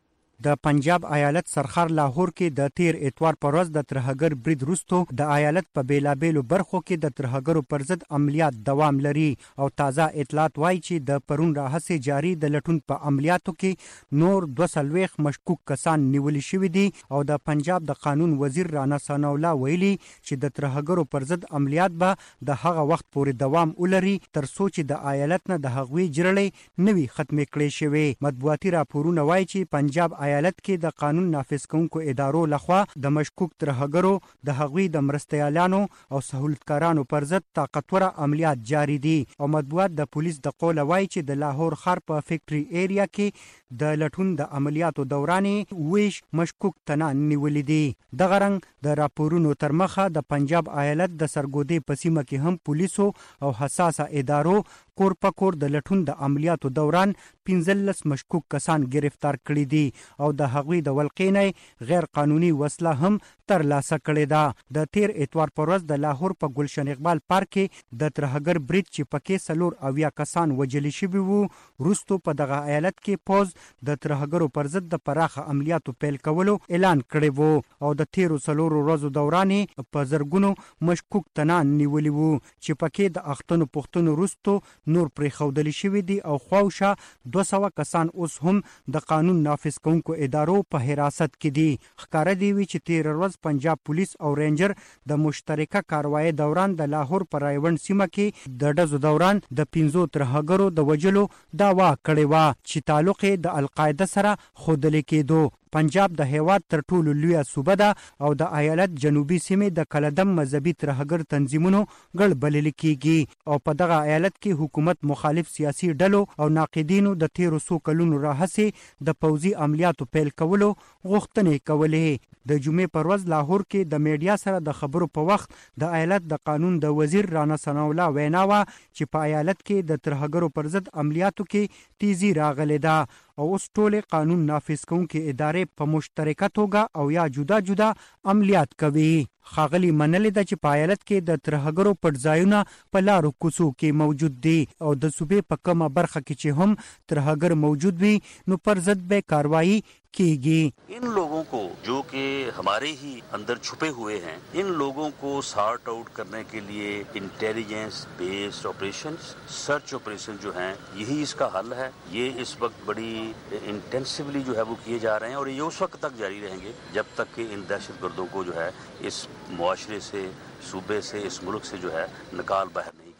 د پنجاب ایالت سرخر لاهور کې د تیر اتوار پر ورځ د ترهګر برید وروسته د ایالت په بیلابیلو برخو کې د ترهګرو پر ضد عملیات دوام لري او تازه اطلاعات وایي چې د پرون راهسې جاری د لټون په عملیاتو کې نور 240 مشکوک کسان نیول شوي دي او د پنجاب د قانون وزیر رانا ثنا الله ویلي چې د ترهګرو پر ضد عملیات به د هغه وخت پورې دوام ولري تر څو چې د ایالت نه د هغوی جرړې نوي ختمې کړې شوي. مطبوعاتي راپورونه وایي چې پنجاب ایالت کې د قانون نافذ کوونکو ادارو لخوا د مشکوک ترهګرو د هغوی د مرستیالانو او سهولتکارانو پر ضد طاقتوره عملیات جاری دي او مطبوعات د پولیس د قوله وایي چې د لاهور ښار په فیکټري ایریا کې د لټون د عملیاتو دوران ویش مشکوک تنان نیولې دي. دغه رنګ د راپورونو تر مخه د پنجاب ایالت د سرګودې په سیمه کې هم پولیسو او حساسه ادارو کور په کور د لټون د عملیاتو دوران 15 مشکوک کسان گرفتار کړي دي او د هغوی د ولقینې غیر قانوني وسله هم ترلاسه کړې ده. د تیر اتوار پر ورځ د لاهور په ګلشن اقبال پارک کې د ترهګر برید چې پکې 4 کسان وژل شوي وو وروسته په دغه ایالت کې پوز د ترهګرو پر ضد د پراخه عملیاتو پیل کولو اعلان کړی وو او د تیرو 4 ورځو دوران په زرګونو مشکوک تنان نیولي وو چې پکې د اختنو پختنو وروسته نور پرې خودلی شوي دي او خواوشا 200 کسان اوس هم د قانون نافذ کوونکو ادارو په حراست کې دي. ښکاره دی وی چې تیر ورځ پنجاب پولیس او رینجر د مشترکه کاروایی دوران د لاهور پر رایوند سیمه کې د ډزو دوران د 15 ترهګرو د وجلو داوا کړې و چې تعلق د القاعده سره خودل کېدو. پنجاب د هیواد تر ټولو لویه صوبه ده او د ایالت جنوبي سیمې د کلدم مذهبي ترهګر تنظیمونو ګړ بلل کیږي او په دغه ایالت کې حکومت مخالف سیاسي ډلو او ناقدینو د 1300 کلونو راهسې د پوځي عملیاتو پیل کولو غوښتنې کولې. د جمعې پر ورځ لاهور کې د میډیا سره د خبرو په وخت د ایالت د قانون د وزیر رانا ثنا الله وینا و چې په ایالت کې د ترهګرو پر ضد عملیاتو کې تیزی راغلې ده او اوس ټول قانون نافذ کوونکې ادارې په مشترکه توګه او یا جدا جدا عملیات کوي. خاغلی منلې ده چې په ایالت کې د ترهګرو پټ ځایونه په لارو کوڅو کې موجود دي او د صوبې په کومه برخه کې چې هم ترهګر موجود وي نو پر ضد به کاروایی कीगी. इन लोगों को जो कि हमारे ही अंदर छुपे हुए हैं, इन लोगों को सॉर्ट आउट करने के लिए intelligence based operations, search operation जो हैं, यही इसका हल है. ये इस वक्त बड़ी इंटेंसिवली जो है वो किए जा रहे हैं और ये उस वक्त तक जारी रहेंगे जब तक कि इन दहशतगर्दों को जो है इस मुआशरे से, सूबे से, इस मुल्क से जो है निकाल बाहर नहीं किया.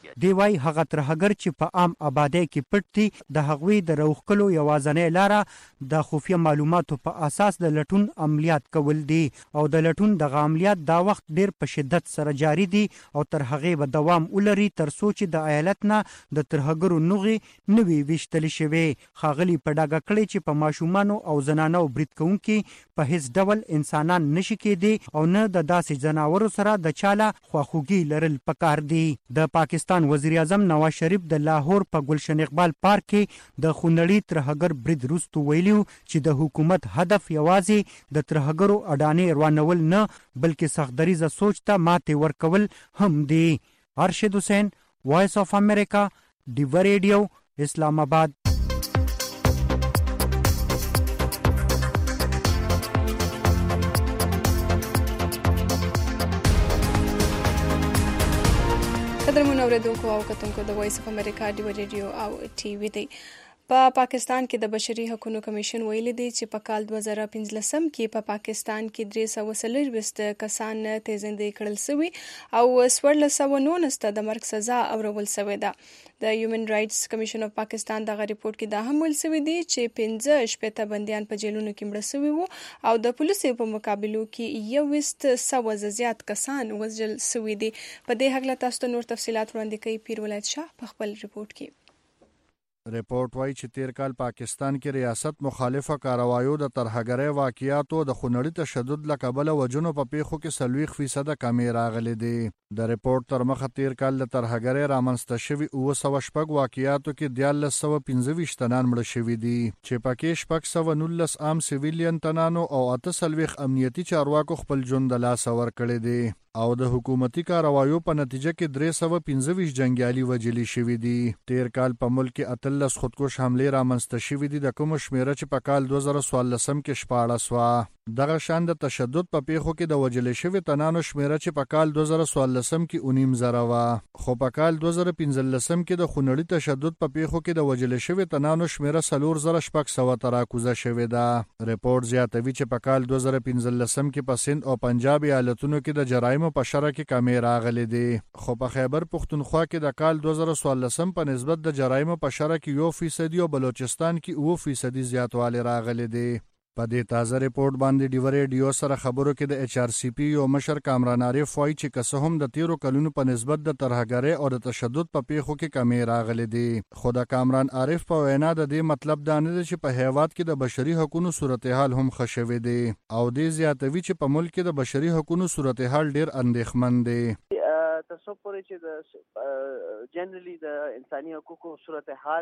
دی وای هغه ترهګر چې په عام آبادی کې پټ دي د هغوی د روښکلو یوازنۍ لاره د خفیه معلوماتو په اساس د لټون عملیات کول دي او د لټون دغه عملیات دا وخت ډیر په شدت سره جاری دي او تر هغې به دوام ولري تر څو چې د ایالت نه د ترهګرو نوغې نوي ویشتل شوي. ښاغلي په ډاګه کړی چې په ماشومانو او زنانو برید کوونکي په هیڅ ډول انسانان نشي کېدی او نه د داسې ځناورو سره د چاله خواخوږي لرل پکار دي. د پاکستان وزیر اعظم نواز شریف د لاهور په گلشن اقبال پارک کې د خونړي ترهګر برید وروسته ویلي چې د حکومت هدف یوازې د ترهګرو اډانې روانول نه بلکې سختدریزه سوچ ته ماتې ورکول هم دي. ارشد حسین، وایس آف امریکا، ډیوه ریډیو، اسلام آباد. قدرمن اوریدونکو او کتونکو د وایس اف امریکا ډیوه ریډیو او ټي وي دی. په پاکستان کې د بشري حقوقو کمیشن ویلي دی چې په کال 2015 کې په پاکستان کې 340 کسان تیزندې کړل شوي او 1419 ته د مرګ سزا اورول شوې ده. د هیومن رائټس کمیشن اف پاکستان دغه ریپورت کې دا هم ویل شوی دی چې 15 بندیان په جیلونو کې مړه شوي وو او د پولیسو په مقابلو کې 100 زیات کسان وژل شوي دي. په دې هکله تاسو ته نور تفصيلات وړاندې کوي پیر ولایت شاه په خپل ریپورت کې. ریپورت وايي چې تیر کال پاکستان کې ریاست مخالفه کاروایو د ترهګرۍ واقعیاتو د خونړي تشدد له کبله وجنو په پیښو کې 40% کمی راغلي دي. د ریپورت تر مخه تیر کال د ترهګرۍ رامنځته شوي 906 واقعیاتو کې 1325 تنان مړه شوي دي چې پکې 619 عام سیویلین تنانو او 48 امنیتي چارواکو خپل ژوند د لاسه ورکړي دي او د حکومتي کاروایو په نتیجه کې 325 جنگیالي وژلي شوي دي. تیر کال په ملک کې 13 خودکش حملې رامنځته شوي دي د کوم شمیره چې په کال 2014 کې 14 وا. دغه شان د تشدد په پیښو کې د وژل شوي تنانو شمیره چې په کال 2014 کې 19 وا خو په کال 2015 کې د خونړي تشدد په پیښو کې د وژل شوي تنانو شمیره 4600 تر راکوزه شوې ده. ریپورت زیاتوي چې په کال 2015 کې په سند او پنجاب ایالتونو کې د جرایمو په شرح کې کمی راغلي دي خو په خیبر پختونخوا کې د کال 2014 په نسبت د جرایمو په شرح کې 1% او بلوچستان کې 2% زیاتوالی راغلي دي. په دې تازه ریپورت باندې ډیوه ریډیو سره خبرو کې د HRCP یو مشر کامران عارف وایي چې که څه هم د تیرو کلونو په نسبت د ترهګرۍ او د تشدد په پیښو کې کمی راغلي دي خو د کامران عارف په وینا د دې مطلب دا نه دی چې په هیواد کې د بشري حقوقو صورتحال هم ښه شوی دی او دې زیاتوي چې په ملک کې د بشري حقوقو صورتحال ډیر اندېښمن دی. تاسو پورې چې د جنرالي د انساني حقوقو صورتحال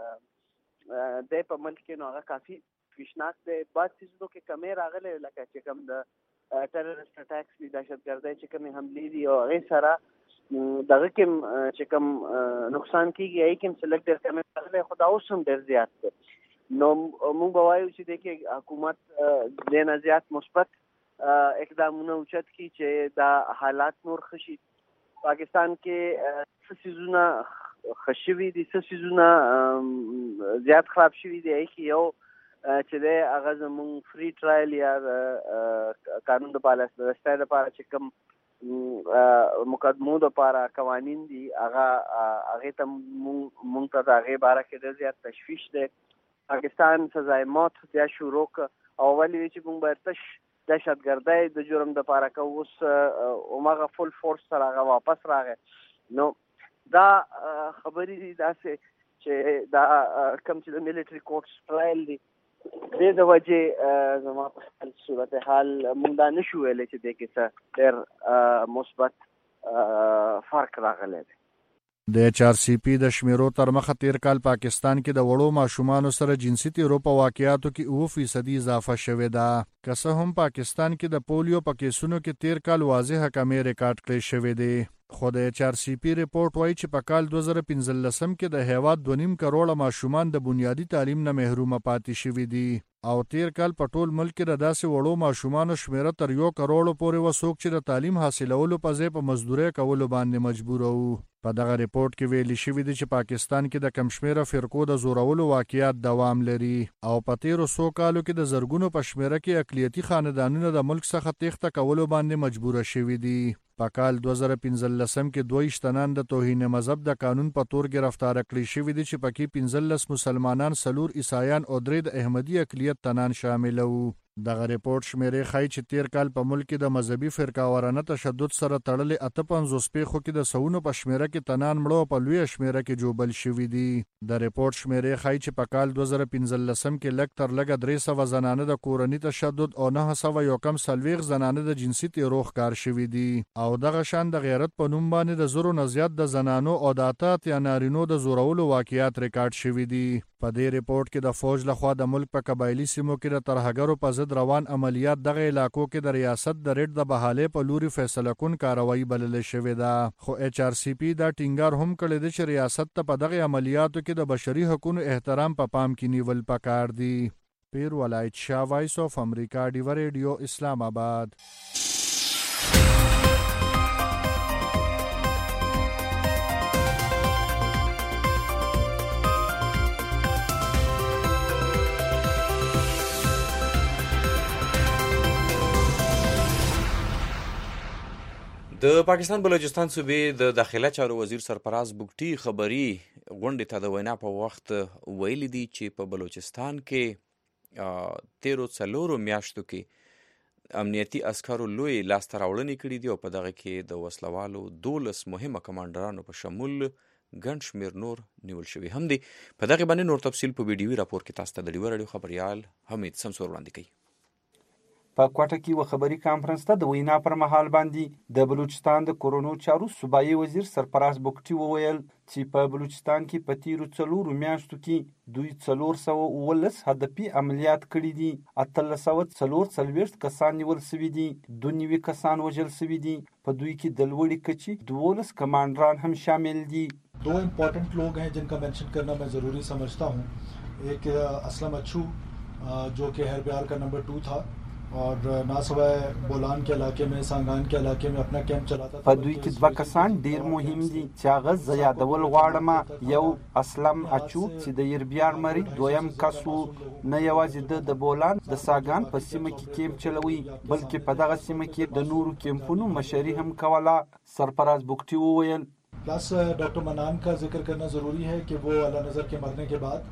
د په ملک کې نو هغه کافي فیشناک دی. بعض چیزونو کې کمی راغلی لکه چې کوم د ټیرریسټ اټیکس دي دهشتګردۍ چې کومې حملې دي او هغې سره دغه کې چې کوم نقصان کېږي هغې کې هم څه لږ ډېر کمی راغلی خو دا اوس هم ډېر زیات دی. نو موږ به وایو چې دې کې حکومت دې نه زیات مثبت اقدامونه اوچت کړي چې دا حالات نور ښه شي. پاکستان کې څه څیزونه ښه شوي دي څه څیزونه زیات خراب شوي دي هغې کې یو چې دی هغه زموږ فری ټرایل یا قانون د پالستۍ لپاره چې کوم مقدمو دپاره قوانین دي هغې ته مونږ ته د هغې باره کې ډېر زیات تشویش دی. پاکستان سزای موت بیا شروع کړ او ولې وی چې مونږ باید تش دهشتګردۍ د جرم دپاره کوو اوس هماغه فل فورس سره هغه واپس راغی. نو دا خبرې دي داسې چې دا کوم چې د میلیټري کورټس ټرایل دي دې د وجې زما په خپل صورتحال موږ دا نشو ویلی چې دې کې څه ډېر مثبت فرق راغلی دی. د HRCP د شمیرو تر مخه تیر کال پاکستان کې د وړو ماشومانو سره جنسي تیرو په واقعیاتو کې 2% اضافه شوې ده. که څه هم پاکستان کې د پولیو په کیسونو کې تیر کال واضحه کمی ریکارډ کړی شوې دی خو د HRCP ریپورت وایي چې په کال 2015 کې د هیواد 2.5 کروڑه ماشومان د بنیادی تعلیم نه محروم پاتې شوي دي او تیر کال په ټول ملک کې د داسې وړو ماشومانو شمیره تر 1 کروڑ پورې وسوک چې د تعلیم حاصلولو په ځای په مزدورۍ کولو باندې مجبور وو. په دغه ریپورت کې ویلي شوی دی چې پاکستان کې د کمشمیره فرقو د زورولو واقعیات دوام لري او په تیرو څو کالو کې د زرګونو په شمیره کې اقلیتي خاندانونه د ملک څخه تېښته کولو باندې مجبور شوي دي. په کال 2015 کې 22 تنان د توهین مذهب د قانون په تور گرفتار کړي شوي دي چې پکې 15 مسلمانان، 4 عیسایان او 3 د احمدي اقلیت تنان شامل وو. دغه ریپورت شمیرې ښایي چې تیر کال په ملک کې د مذهبي فرقاوارانه تشدد سره تړلې 58 پیښو کې د سوونو په شمیره کې تنان مړه او په لویه شمیره کې جوبل شوي دي. د ریپورت شمیرې ښایي چې په کال 2015 کې لږ تر لږه 300 زنانه د کورني تشدد او 940 زنانه د جنسي تیرو ښکار شوي دي او دغه شان د غیرت په نوم باندې د زرو نه زیات د زنانو او د اته یا نارینو د زورولو واقعیات ریکارډ شوي دي. په دې ریپورت کې د فوج لخوا د ملک په قبایلی سیمو کې د ترهګرو په ضد روان عملیات دغه علاقو کې د ریاست د ریټ د بحالې په لوري فیصله کن کاروایی بلل شوې ده. خو HRCP دا ټینګار هم کړی دی چې ریاست ته په دغه عملیاتو کې د بشري حقوقو احترام په پام کې نیول پکار دی. پیر ولایت شاه، وایس اف امریکا، ډیو ریډیو، اسلام آباد. د پاکستان بلوچستان صوبې د داخله چارو وزیر سرفراز بگټي خبري غونډې ته د وینا په وخت ویلي دي چې په بلوچستان کې 13 میاشتو کې امنیتي عسکرو لوی لاسته راوړنې کړي دي او په دغه کې د وسلوالو 12 مهمه کمانډرانو په شمول ګڼ شمېر نور نیول شوي هم دي. په دغه باندې نور تفصیل په ویډیوي راپور کې تاسو ته د ډیو راډیو خبريال حمید سمسور وړاندې کوي. په کوټه کې و خبري کانفرنس ته د وینا پر مهال باندې د بلوچستان د کورونو چارو صوبایي وزیر سرفراز بگټي وویل چې په بلوچستان کې په تیرو 4 میاشتو کې دوی 419 هدفي عملیات کړي دي. 1344 کسان نیول شوي دي، 92 کسان وژل شوي دي. په دوی کې د لوړې کچې 12 کمانډران هم شامل دي. 2 इम्पोर्टेंट लोग हैं जिनका मेंशन करना मैं ज़रूरी समझता हूँ. एक असलम अच्छू जो कि हरब्याल का नंबर 2 था और नासवाए बोलान के इलाके में, सांगान के इलाके में अपना कैंप चलाता था. په دوی کې 2 کسان ډیر مهم دي چې هغه زیادول غواړم. یو اسلم اچو چې د یربیار مری، دویم کسو نه یوازې د بولان د ساګان په سیمه کې کیمپ چلوي بلکې په دغه سیمه کې د نورو کیمپونو مشري هم کوله. سرفراز بگټي وویل प्लस डॉक्टर मनान का जिक्र करना ज़रूरी है कि वो अला नज़र के मरने के बाद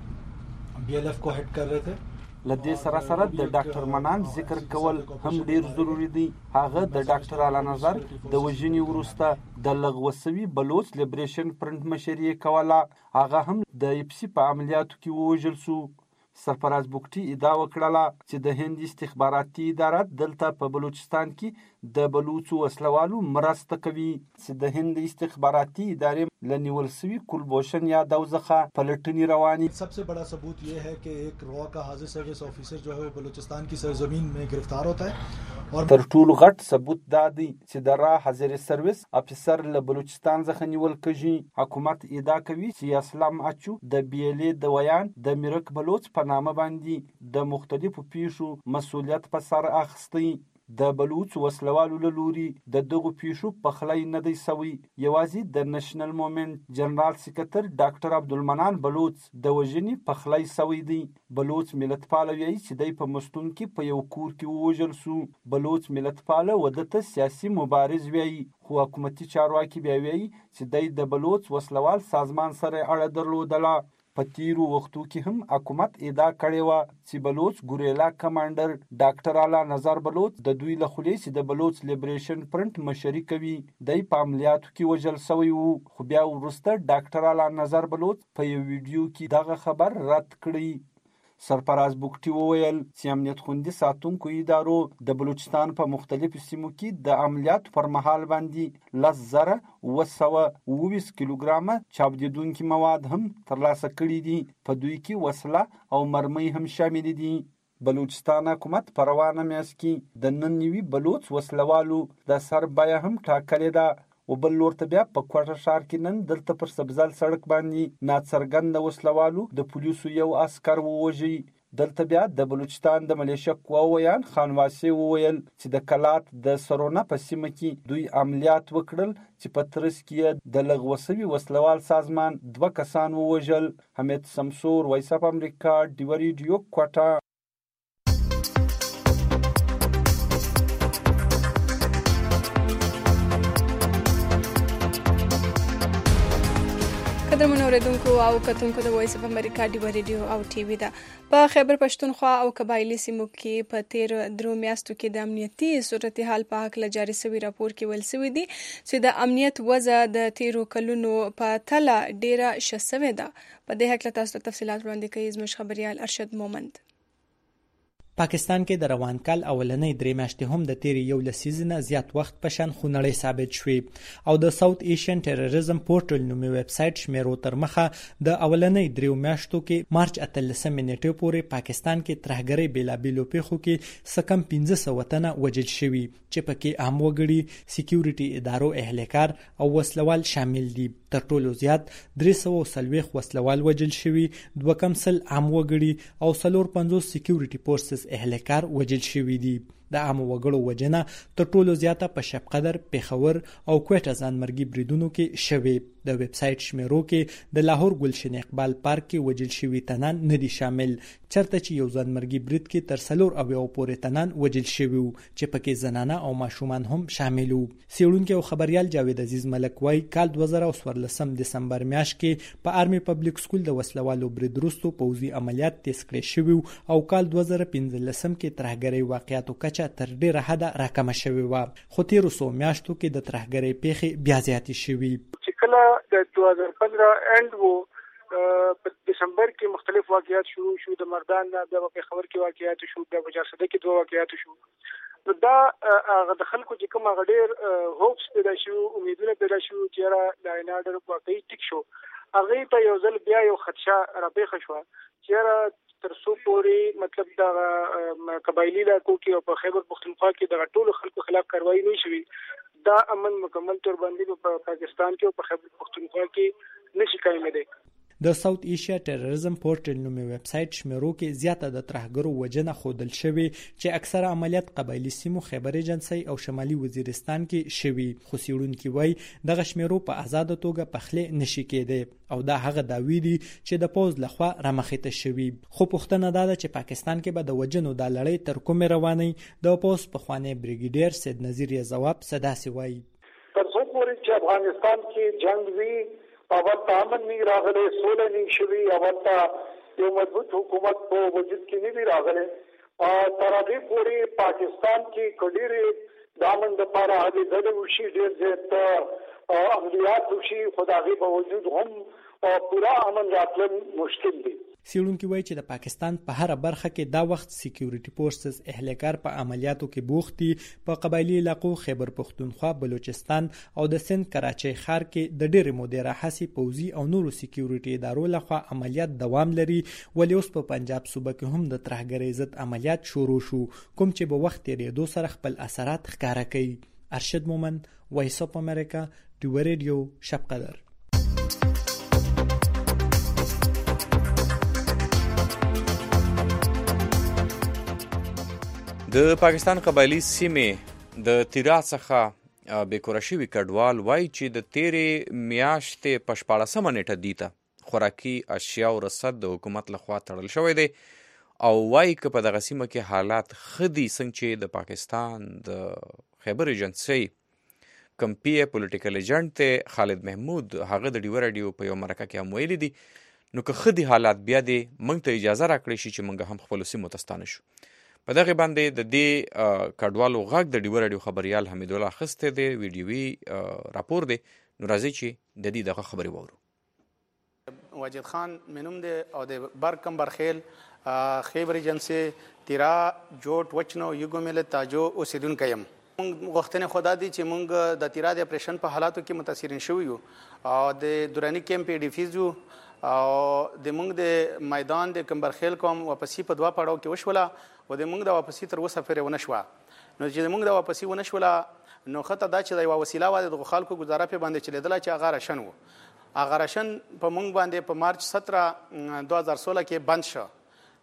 BLF को हेड कर रहे थे. لدې سره سره د ډاکټر منان ذکر کول هم ډیر ضروری دی. هغه د ډاکټر اعلی نظر د وژنې وروسته د لغوه شوي بلوچ لیبریشن فرنټ مشري کوله. هغه هم د ایپسی په عملیاتو کې ووژل شو. سرفراز بگټي ادعا وکړه چې د هند استخباراتي اداره دلته په بلوچستان کې د بلوچو وسلوالو مرسته کوي چې د هند استخباراتي ادارې لنیول شوي کلبوشن یا دوزخه پلټنې رواني. सबसे बड़ा सबूत ये है कि एक रॉ का हाजिर सर्विस ऑफिसर जो है वो बलूचिस्तान की सरजमीन में गिरफ्तार होता है और تر ټولو غټ ثبوت دا دی چې د را حاضر سرویس افسر له بلوچستان څخه نیول کېږي. حکومت ادعا کوي چې اسلام اچو د بیلې د ویان د میرک بلوچ په نامه باندې د مختلفو پیښو مسؤلیت په سر اخیستی. د بلوچ وسلوالو له لوري د دغو پیښو پخلی نه دی سوی. یوازې د نېشنل موومنټ جنرال سکرټر ډاکټر عبدالمنان بلوچ د وژنې پخلی سوی دی. بلوچ ملتپاله وایي چې دی په مستون کې په یو کور کې ووژل شو. بلوچ ملتپاله ودته سیاسي مبارز وایي، خو حکومتي چارواکي بیا وایي چې دی د بلوچ وسلوال سازمان سره اړه درلودله. په تیرو وختو کې هم حکومت ادعا کړې وه چې بلوچ ګوریلا کمانډر ډاکټر اعلی نظر بلوچ د دوی له خولې چې د بلوچ لیبریشن فرنټ مشري کوي دی په عملیاتو کې وژل شوی وو. خو بیا وروسته ډاکټر اعلی نظر بلوچ په یو ویډیو کې دغه خبر رد کړی. سرفراز بگټي وویل چې امنیت خوندي ساتونکو ادارو د بلوچستان په مختلفو سیمو کې د عملیاتو پر مهال باندې 10,220 کیلوګرامه چاودیدونکي مواد هم ترلاسه کړي دي. په دوی کې وسله او مرمۍ هم شامل دي. بلوچستان حکومت په روانه میاشت کې د 99 بلوچ وسلوالو د سر بیه هم ټاکلې ده. او بل لور ته بیا په کوټه ښار کې نن دلته پر سبزال سړک باندې ناڅرګنده وسلوالو د پولیسو یو عسکر ووژي. دلته بیا د بلوچستان د ملیشه قواو ویان خانواسي وویل چې د کلات د سرونا په سیمه کې دوی عملیات وکړل چې په ترڅ کې د لغوسوي وسلوال سازمان 2 کسان ووژل. حمید سمسور، وایس اف امریکا، ډیو ریډیو، کوټه. قدرمن اوریدونکو او کتونکو د وایس اف امریکا ډیو ریډیو او ټي وي ده په خیبر پښتونخوا او قبایلی سیمو کې په 13 میاشتو کې د امنیتي صورتحال په حق جاري شوی راپور کې ویل شوی دی چې د امنیت وضع د 13 کلونو په تله ډیره ښه شوې ده. په دې حق تاسو ته تفصيلات وړاندې کوي زموږ خبريال ارشد مومند. پاکستان کې د روان کال اولنۍ 3 میاشتې هم د تیری 1 لسیزه زیات وخت په شان خونړی ثابت شوې او د ساوث ایشین ټیرریزم پورټل نومي ویب سټ شمیرو تر مخه د اولنۍ 3 میاشتو کې مارچ 13 نیټه پورې پاکستان کې ترهګری بیلابیلو پیښو کې سکم 1500 وطنه وژل شوي چې پکې عام وګړي، سکیورټي ادارو اهلکار او وسلوال شامل دي. تر ټولو زیات 340 وسلوال وژل شوي، 2 کمسل عام وګړي او 450 سکیورټي فورسز اهلکار وژل شوي دي. د عام وګړو وجنه تر ټولو زیاته په شب قدر، پیښور او کوټه ځانمرګي بریدونو کې شوي. د ویب سټ شمیرو کې د لاهور ګلشن اقبال پارک کې وژل شوي تنان نه دي شامل، چرته چې یو ځانمرګي برید کې تر 4 او پورې تنان وژل شوي چې پکې زنانه او ماشومان هم شامل وو. سیړونکو او خبريال جاوید عزیز ملک وای کال 2014 دسمبر میاشت کې په آرمي پبلک سکول د وسلوالو برید وروسته پوځي عملیات تیز کړی شوی او کال 2015 کې ترهګری واقعیتو کچه تر ډیره حده راکمه شوې و، خو تیرو سو میاشتو کې د ترهګری پیښې بیا زیاتې شوې. چې کله د 2015 اند وو په دسمبر کې مختلف واقعیات شروع شو، د مردان د پیښور کې واقعیات شو، د بجارسده کې 2 واقعیات شو. نو دا هغه د خلکو چې کوم هغه ډېر هوپس پیدا شو، امیدونه پیدا شو چې را لاین آرډر واقعي ټیک شو. هغه ته یو ځل بیا یو خدشه را پیښ شو چې را تر څو پورې مطلب دا قبایلی علاقو کې او په خیبر پښتونخوا کې د ټولو خلکو خلاف کاروایی نه شوي. دا امن مکمل تور باندې په پاکستان کې او په خیبر پښتونخوا کې نشي قائم دی. د ساوث ایشیا ټیرریزم پورټل نومي ویب سټ شمیرو کې زیاته د ترهګرو وجنه خودل شوی چې اکثره عملیات قبایلی سیمو خیبر ایجنسی او شمالي وزیرستان کې شوي. خو سیړونکو وای د غشمیرو په آزاد توګه پخله نشي کېده او دا هغه داوی دي چې د پوز لخوا رامخته شوی. خو پښتنه دا چې پاکستان کې به د وجنو د لړۍ تر کومه رواني د پوز په خوانه بریګیډیر سید نذیر جواب صداسي وای تر څو پورې چې افغانستان کې جنگ وی اول امن نه راغله، سوله نه شوي، اول یو مضبوط حکومت په وجود کې نه راغله. تر هغه پورې پاکستان کې کډيري دامن د پاره هغه د وشي ډېر زیات عملیات وشي، خدای په وجود هم پورا امن راتل مشکل دی. سیړونکو وایي چې د پاکستان په هر برخه کې دا وخت سکیورټي فورسز اهلکار په عملیاتو کې بوختي. په قبایلی علاقو خیبر پښتونخوا، بلوچستان او د سند کراچۍ ښار کې د ډېرې مودې راهیسې پوځي او نورو سکیورټي ادارو لخوا عملیات دوام لري، ولې اوس په پنجاب صوبه کې هم د ترهګرۍ ضد عملیات شروع شو، کوم چې په وخت تېرېدو سره خپل اثرات ښکاره کوي. ارشد مومند، وایس اف امریکا، ډیو ریډیو، شب قدر. د پاکستان قبایلی سیمې د تیرا څخه بیکوره شوي کډوال وایي چې د تیرې میاشتې په 14 نیټه دیته خوراکي اشیاء او رسد د حکومت لخوا تړل شوی دی او وایي که په دغه سیمه کې حالات ښه دي څنګه چې د پاکستان د خیبر ایجنسۍ کمپی پولیټیکل ایجنټ ته خالد محمود هغه د ډیو راډیو په یو مرکه کې هم ویلي دي نو که ښه دي حالات بیا دې موږ ته اجازه راکړی شي چې موږ هم خپلو سیمو ته ستانه شو. په دغه باندې د دې کډوالو غږ د ډیو راډیو خبريال حمید الله خسته دی، ویډیوي راپور دی. نو راځي چې د دې دغه خبري وورو. واجد خان منوم دی او د برکم برخیل خیبر ایجنسی تیرا جوټ وچنو یوګو مل تاجو اوسیدونکو یم. غوښتنه خدا دي چې موږ د تیرا د اپریشن په حالاتو کې متاثرین شوو یو او د دورانی کیمپ ډیفیزو او د موږ د میدان د کمبرخیل کوم واپسی په 2 پړاو کې وشوله او د موږ د واپسی تر اوسه پورې ونه شوه. نو چې موږ د واپسی ونه شوله نو خطه دا چې د یو وسیله و د خلکو گزاره په باندې چلیدله چې هغه راشن وو. هغه راشن په موږ باندې په مارچ 17 2016 کې بند شو.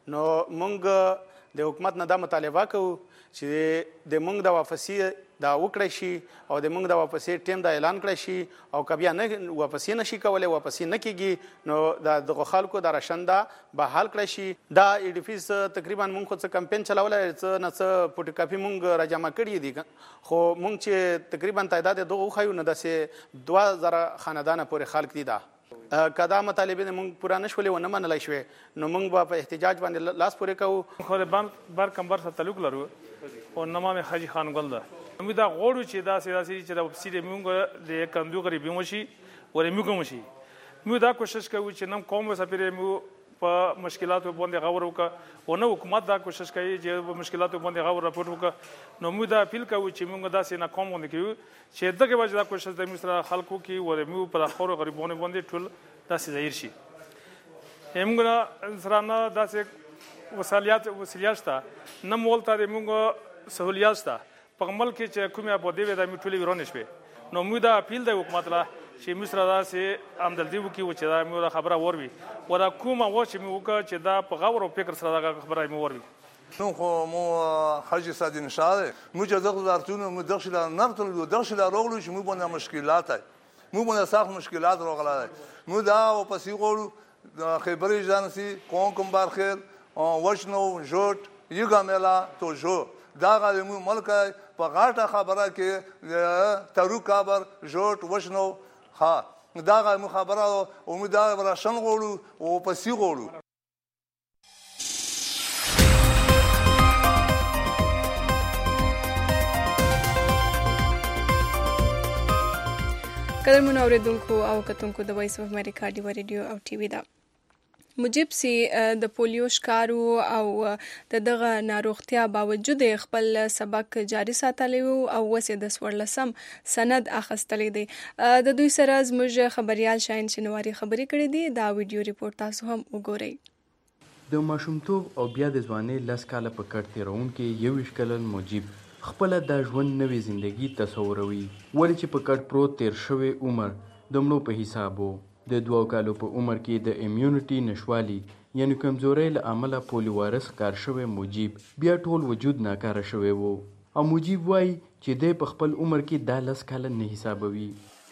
نو موږ د حکومت نه دا مطالبه کوو چې د موږ د واپسي دا وکړی شي او د موږ د واپسي ټیم دا اعلان کړی شي او که بیا نه واپسي نشي کولی واپسي نه کیږي نو دغه خلکو دا راشنده بحال کړی شي. دا ایډیفیس تقریبا موږ خو څه کمپین چلولی څه نه څه فوټوکاپي موږ راجمع کړي دي خو موږ چې تقریبا تعداد دغه وښیو نو داسې 2000 خاندانه پورې خلک دي. دا که دا مطالبې موږ پوره نه شولې ونه منلی شوې نو موږ به په احتجاج باندې لاس پورې کوو. خو د بر کمبر سره تعلق لرو او نامه مې حاجي خان ګل ده. موږ دا غواړو چې داسې چې د واپسي د موږ د کندو غریبي وشي ورې موږ وشي. موږ دا کوشش کوو چې نم قوم وسپېرې موږ په مشکلاتو باندې غور وکړو او نه حکومت دا کوشش کوي چې په مشکلاتو باندې غور راپورټ وکړو. نو موږ دا اپیل کوو چې موږ داسې ناکام ونه کړو چې دغه وجه دا کوشش د مصر خلکو کې ورې موږ په خورو غریبانو باندې ټول داسې ظاهر شي. موږ سره نه داسې وسیلیات شته نه مولته د موږ سهولیات شته په ملک کې چې کومې آبادي وي دا موږ ټولې ورانې شوې. نو موږ دا اپیل دی حکومت له چې موږ سره داسې همدردي وکړي چې دا موږ خبره واوري او دا کومه وه چې موږ وکړه چې دا په غور او فکر سره دغه خبره موږ واوري. نو خو مو حاجي صادق نشاه موږ چې دغه وزارتونو موږ دغه شیله نرتلو دغه شیله راغلو چې موږ باندې مشکلات هي موږ باندې سخت مشکلات راغلي. موږ دا واپسې غواړو د خیبر ایجنسی کوم برخیر وشنو جوټ یګاملا توجو دا غوښمو ملک په غاټه خبره کې ترو کابر جوټ وشنو ها دا غوښمو خبره او موږ دا راشن غواړو او پسې غواړو. قدرمنو اوریدونکو او کتونکو د وایس اف امریکا ډیو ریډیو او ټي وي دا مجيب سي د پولیو شکارو او دغه ناروغتیا باوجود خپل سبق جاري ساتلی او وسه د 14 سند اخستلی دی. د دوی سره زموږ خبريال شاهین شنواری خبرې کړې دي. دا ویډیو ریپورت تاسو هم وګورئ. د ماشومتوب او بیا د ځوانۍ 10 کاله په کټ تیرون کې 21 کلن مجيب خپل د ژوند نوې زندگی تصوروي ولې چې په کټ پروت تیر شوی عمر د مړو په حسابو د 2 کالو په عمر کې د امیونټي نشوالي یعنی کمزورۍ له امله پولیو وایرس کار شوی مجيب بیا ټول وجود ناکاره شوی وو او مجيب وای چې د په خپل عمر کې د 10 کال نه حسابوي.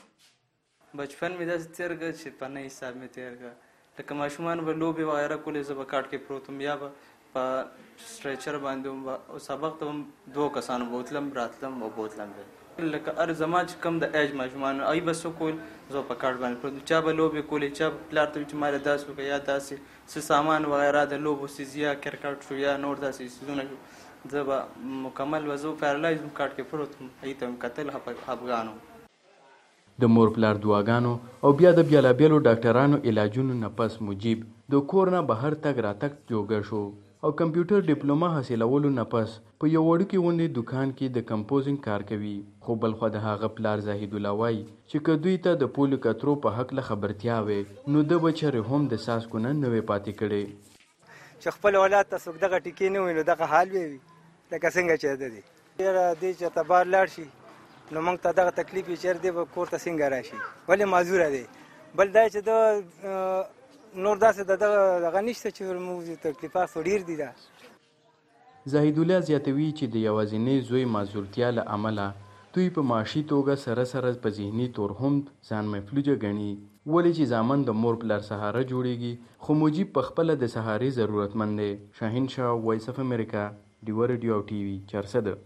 بچپن مې داسې تیر کړ چې په نه حساب مې تیر کړ لکه ماشومان به لوبې وغیره کولې زه به کاټ کې پروت وم یا به په سټریچر باندې او سبق ته 2 کسانو بوتلم راتلم او بوتلم لکه ار زما چې کم د ایج ماشومان ای بس کول زه په کارت باندې پروت چا به لوبې کولې چا پلار ته چې مال داس وکړه یا داسې څه سامان وغیره د لوبو سیزیا کرکټ شو یا نور داسې سيزونه شو زه به مکمل وزو پیرالایز کارت کې پروت ایته قتل افغانو د مور پلار دعاګانو او بیا د بیلابیلو ډاکټرانو علاجونو نه پس مجيب د کور نه بهر تګ راتګ جوګر شو او کمپیوټر ډیپلوما حاصلولو نه پس په یو وړوکي غونډې دکان کې د کمپوزینګ کار کوي. خو بلخو د هغه پلار زاهد الله وای چې کدوې ته د پولیو کترو په حق له خبرتیا وې نو د بچره هم د ساس کو نه نوې پاتې کړي چې خپل اولاد ته څوک دغه ټکی نه ویني دغه حال وي لکه څنګه چې ده دي دې چې تبار لاړ شي نو موږ ته دغه تکلیف یې چیر دی به کور ته څنګه راشي ولې معذوره دی بل دا چې د نور داسې دغه نشته چې موږ تکلیفات ډیر دي. دا زاهد الله زیاتوي چې د یوازینۍ زوی معذورتیا له امله دوی په معاشي توګه سره سره په ذهني تور هم ځان محفوظه ګڼي ولې چې زامن د مور پلار سهاره جوړیږي خو مجيب په خپل د سهاري ضرورتمند دی. شاهین شاه وایس اف امریکا ډیو ریډیو او ټي وي 400.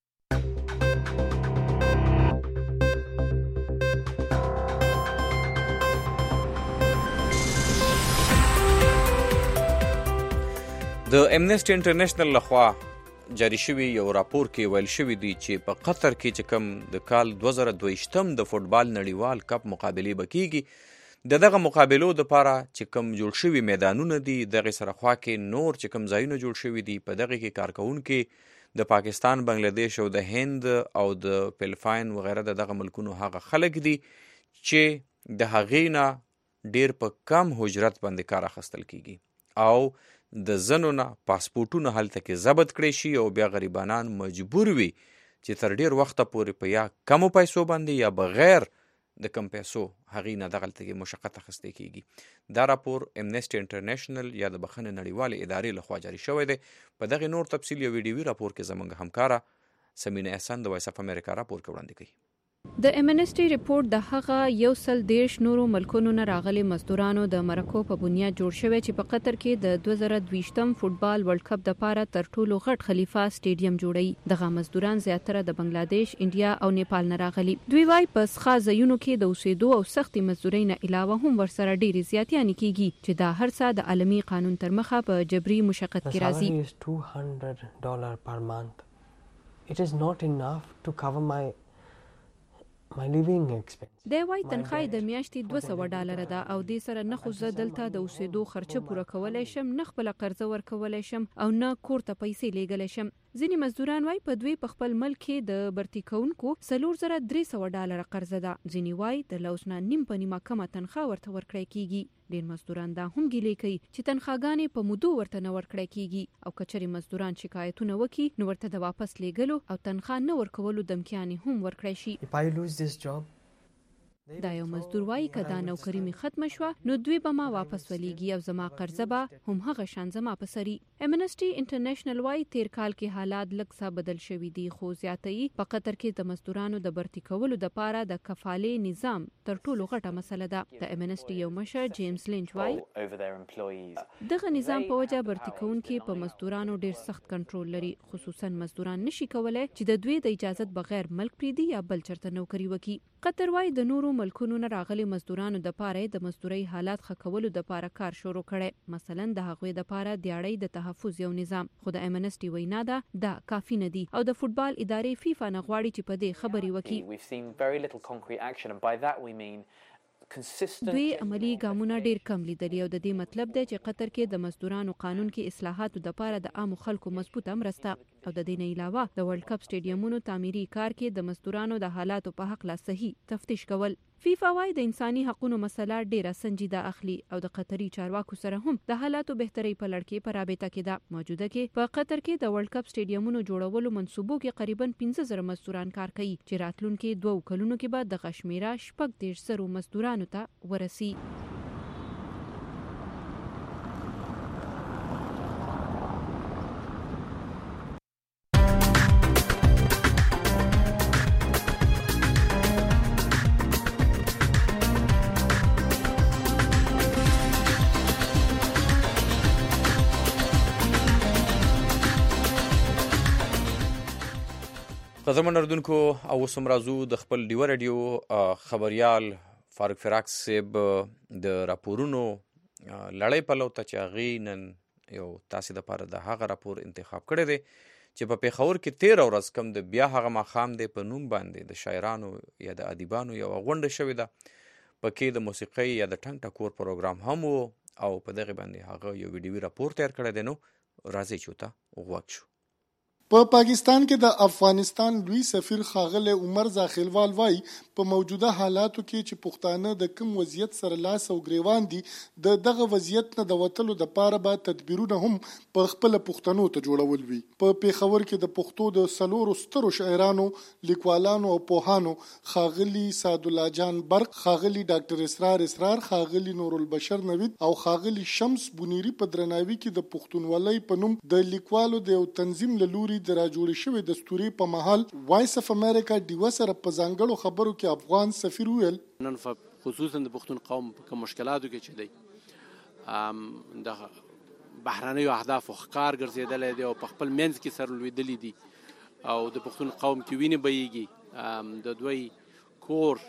د امنیسټي انټرنیشنل لخوا جاری شوی یو راپور کې ویل شوی دی چې په قطر کې چې کوم د کال 2022 د فوټبال نړیوال کپ مقابلې بکیږي دغه مقابلو د لپاره چې کوم جوړ شوی میدانونه دي دغه سره خوا کې نور چې کوم ځایونه جوړ شوی دي په دغه کې کارکونکو د پاکستان بنگلاديش او د هند او د فلپاین وغیرہ دغه ملکونو هغه خلک دي چې د هغې نه ډیر په کم اجرت باندې کار اخیستل کیږي او د زنو نه پاسپورټونه هلته کې ضبط کړی شي او بیا غریبانان مجبور وي چې تر ډیر وخته پورې په یا کمو پیسو باندې یا بغیر د کم پیسو هغې نه دغلته مشقت اخیستل کیږي. دا راپور امنیسټي انټرنیشنل یا د بخښنې نړیوالې ادارې لخوا جاري شوی دی. په دغه نور تفصیل یو ویډیوي راپور کې زموږ همکاره سمینه احسان د وایس اف امریکا راپور کې وړاندې کوي. د امنیسټي ریپورت د هغه 130 نورو ملکونو نه راغلي مزدورانو د مرکو په بنیاد جوړ شوی چې په قطر کې د 2022م فوتبال ورلد کپ د پاره تر ټولو غټ خلیفہ سټیډیم جوړي. دغه مزدوران زیاتره د بنگلاديش، انډیا او نیپال نه راغلي. دوی وايي په ښه ځایونو کې د اوسېدو او سختي مزدورۍ نه علاوه هم ورسره ډېری زیاتیانې کیږي چې دا هر څه د عالمي قانون تر مخه په جبري مشقت کې راځي. $200 per month. It is not enough to cover my living expense. د وای تنخواه د میاشتې $200 ده او د سره نه خو زه دلته د اوسېدو خرچه پوره کولای شم، نه خپل قرضه ورکولای شم او نه کور ته پیسې لیږلی شم. ځینې مزدوران وای په دوی په خپل ملک کې د برتی کوونکو $4300 قرضه ده. ځینې وای د لوز نه نیم په نیمه کمه تنخواه ورته ورکړی کیږي. ډېر مزدوران دا هم ګیلې کوي چې تنخواګانې په مودو ورته نه ورکړی کیږي او کچري مزدوران شکایتونه وکړي نو ورته د واپس لیږلو او تنخواه نه ورکولو دمکیانې هم ورکړی شي. If I lose this job, دا یو مزدور وایي که دا نوکري می ختمه شوه نو دوی به ما واپس ولیږي او زما قرضه به هم هغه شان زما په سري. امنیسټي انټرنیشنل وایي تیر کال کې حالات لږ څه بدل شوي دي خو زیاتې په قطر کې د مزدورانو د برتی کولو د پاره د کفالې نظام تر ټولو غټه مسله ده. د امنیسټي یو مشر جیمز لینچ وایي دغه نظام په وجه برتی کوونکي په مزدورانو ډیر سخت کنټرول لري، خصوصا مزدوران نشي کولای چې د دوی د اجازه بغیر ملک پریدي یا بل چرته نوکری وکړي. قطر وایي د نورو ملکونو نه راغلي مزدورانو د پاره د مزدورۍ حالات ښه کولو د پاره کار شروع کړي. مثلا د هغوی د پاره دیاړۍ د تحفظ یو نظام، خو د امنیسټي وینا ده دا کافی نه دي او د فوتبال ادارې فیفا نه غواړي چې په دې خبري وکړي. دوی عملی ګامونه ډیر کم لیدلي او د دې مطلب دی چې قطر کې د مزدورانو قانون کې اصلاحاتو د پاره د عامو خلکو مضبوطه مرسته او د دې نه علاوه د ورلد کپ سټیډیمونو تعمیري کار کې د مزدورانو د حالاتو په حق لا صحیح تفتیش کول. فیفا وايي د انساني حقوقو مسله ډیره سنجیده اخلي او د قطري چارواکو سره هم د حالاتو بهتري په لړ کې په رابطه کې ده. موجوده کې په قطر کې د ورلد کپ سټیډیمونو جوړولو منصوبو کې قریبا 15000 مزدوران کار کوي چې راتلونکي 2 کلونو کې به د غشمیره 15000 مزدورانو ته ورسي. قدرمن اردوونکو او اوس هم راځو د خپل ډیوه راډیو خبریال فاروق فراق صاحب د راپورونو لړۍ پلو ته چې هغې نن یو تاسې دپاره د هغه راپور انتخاب کړی دی چې په پیښور کې 13 ورځ کم د بیا هغه ماښام دی په نوم باندې د شاعرانو یا د ادیبانو یوه غونډه شوې ده. پکې د موسیقۍ یا د ټنګ ټکور پروګرام هم و او په دغې باندې هغه یو ویډیوي راپور تیار کړی دی. نو راځئ چې ورته وغوږ شو. په پاکستان کې د افغانستان لوی سفیر ښاغلی عمر زاخیلوال وایي په موجوده حالاتو کې چې پښتانه د کوم وضعیت سره لاس او ګریوان دي د دغه وضعیت نه د وتلو دپاره به تدبیرونه هم په خپله پښتنو ته جوړول وي. په پیښور کې د پښتو د 4 سترو شاعرانو، لیکوالانو او پوهانو ښاغلي سعدالله جان برق، ښاغلي ډاکټر اسرار، ښاغلي نورالبشر نوید او ښاغلي شمس بونیری په درناوي کې د پښتونولۍ په نوم د لیکوالو د یو تنظیم له لوري د راجوړې شوې دستوري په محل وایس اف امریکا ډیوه سره په ځانګړو خبرو کې افغان سفیر ویل نن خصوصا د پښتون قوم په مشکلاتو کې چې دی د بهرنیو اهدافو ښکار ګرځېدلی دی او په خپل منځ کې سره لوېدلي دي او د پښتون قوم کې وینې بهیږي، د دوی کور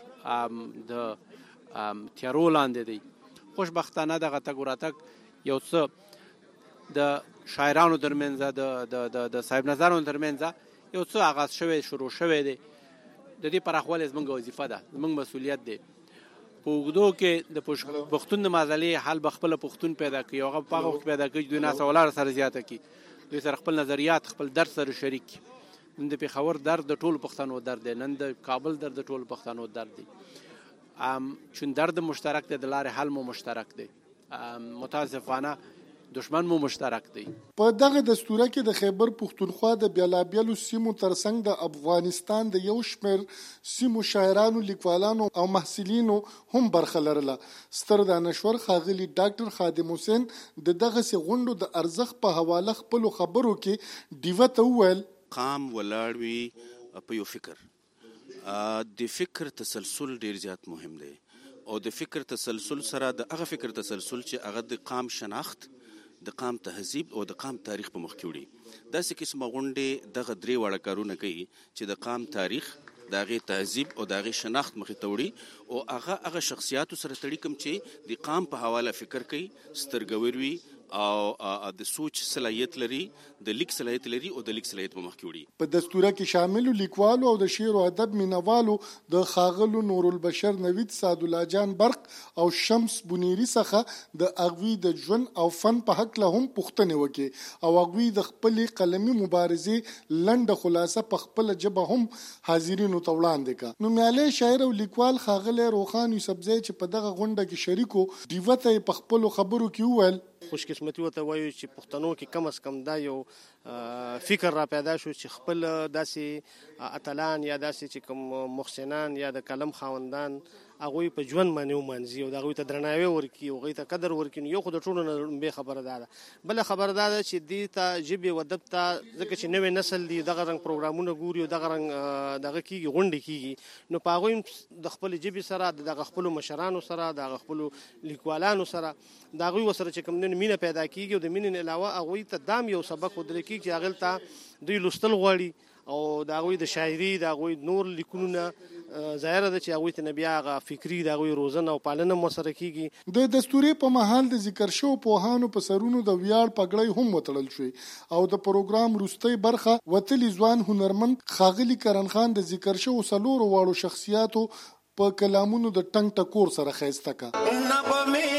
د تیارو لاندې دی. خوشبختانه دغه تګ وراتګ یو څه د شاعرانو ترمنځ د صاحب نظرانو ترمنځ یو څه آغاز شوی شروع شوی دی. د دې پراخوالی زموږ وظیفه ده، زموږ مسؤلیت دی. په اوږدو کې د پښتون د معضلې حل به خپله پښتون پیدا کوي او هغه په هغه وخت پیدا کوي چې دوی ناسته ولاړه سره زیاته کړي، دوی سره خپل نظریات خپل درد سره شریک کړي. نن د پېښور درد د ټولو پښتنو درد دی، نن د کابل درد د ټولو پښتنو درد دی. چون درد مشترک دی د لارې حل مو مشترک دی. متاسفانه دشمن مو مشترک دی. په دغه دستوره کې د خیبر پښتونخوا د بیلابیلو سیمو ترڅنګ د افغانستان د یو شمېر سیمو شاعرانو، لیکوالانو او محصلینو هم برخه لرله. ستر دانشور ښاغلي ډاکټر خادم حسین د دغسې غونډو د ارزښت په حواله خپلو خبرو کې ډیوه ته وویل قام ولاړ وي په یو فکر، د فکر تسلسل ډیر زیات مهم دی او د فکر تسلسل سره د هغه فکر تسلسل چې هغه د قام شناخت، د قام تهذیب او د قام تاریخ په مخ کې وړي. داسې قسمه غونډې دغه درې واړه کارونه کوي چې د قام تاریخ، د هغې تهذیب او د هغې شناخت مخې ته وړي او هغه شخصیاتو سره تړي کوم چې د قام په حواله فکر کوي، سترګور وي او د سوچ صلاحیت لري، د لیک صلاحیت لري او د لیک صلاحیت په مخ کې وړي. په دستوره کې شاملو لیکوالو او د شعر او ادب مینوالو د ښاغلو نورالبشر نوید، سعدالله جان برق او شمس بنيري څخه د هغوی د ژوند او فن په هکله هم پوښتنې وکړې او هغوی د خپلې قلمي مبارزې لنډه خلاصه په خپله ژبه هم حاضرینو ته وړاندې کړه. نومیالی شاعر او لیکوال ښاغلی روخان یوسفزی چې په دغه غونډه کې شریکو، ډیوه ته یې په خپلو خبرو کې وویل خوش قسمتي ورته وایو چې پښتنو کې کم از کم دا یو فکر را پیدا شو چې خپل داسې اتلان یا داسې چې کوم محسنان یا د قلم خاوندان هغوی په ژوند باندې ومانځي او د هغوی ته درناوی ورکړي او هغوی ته قدر ورکړي. یو خو د ټولو نه لومبۍ خبره دا ده. بله خبره دا ده چې دې ته ژبې و ادب ته ځکه چې نوی نسل دی دغه رنګ پروګرامونه ګوري او دغه رنګ دغه کېږي، غونډې کېږي، نو په هغوی د خپلې ژبې سره، د دغه خپلو مشرانو سره، د هغه خپلو لیکوالانو سره، د هغوی ورسره چې کوم مینه پیدا کېږي او د مینې نه علاوه هغوی ته دام یو سبق ښودلی کېږي چې هغې ته دوی لوستل غواړي او د هغوی د شاعري، د هغوی نور لیکونونه ظاهره ده چې هغوی ته نه بیا هغه فکري د هغوی روزنه او پالنه هم ورسره کېږي. د دستورې په مهال د ذکر شوو پوهانو په سرونو د ویاړ پګړۍ هم وتړل شوې او د پروګرام وروستۍ برخه وتلي ځوان هنرمند ښاغلي کرن خان د ذکر شوو څلورو واړو شخصیاتو په کلامونو د ټنګ ټکور سره ښایسته کړه.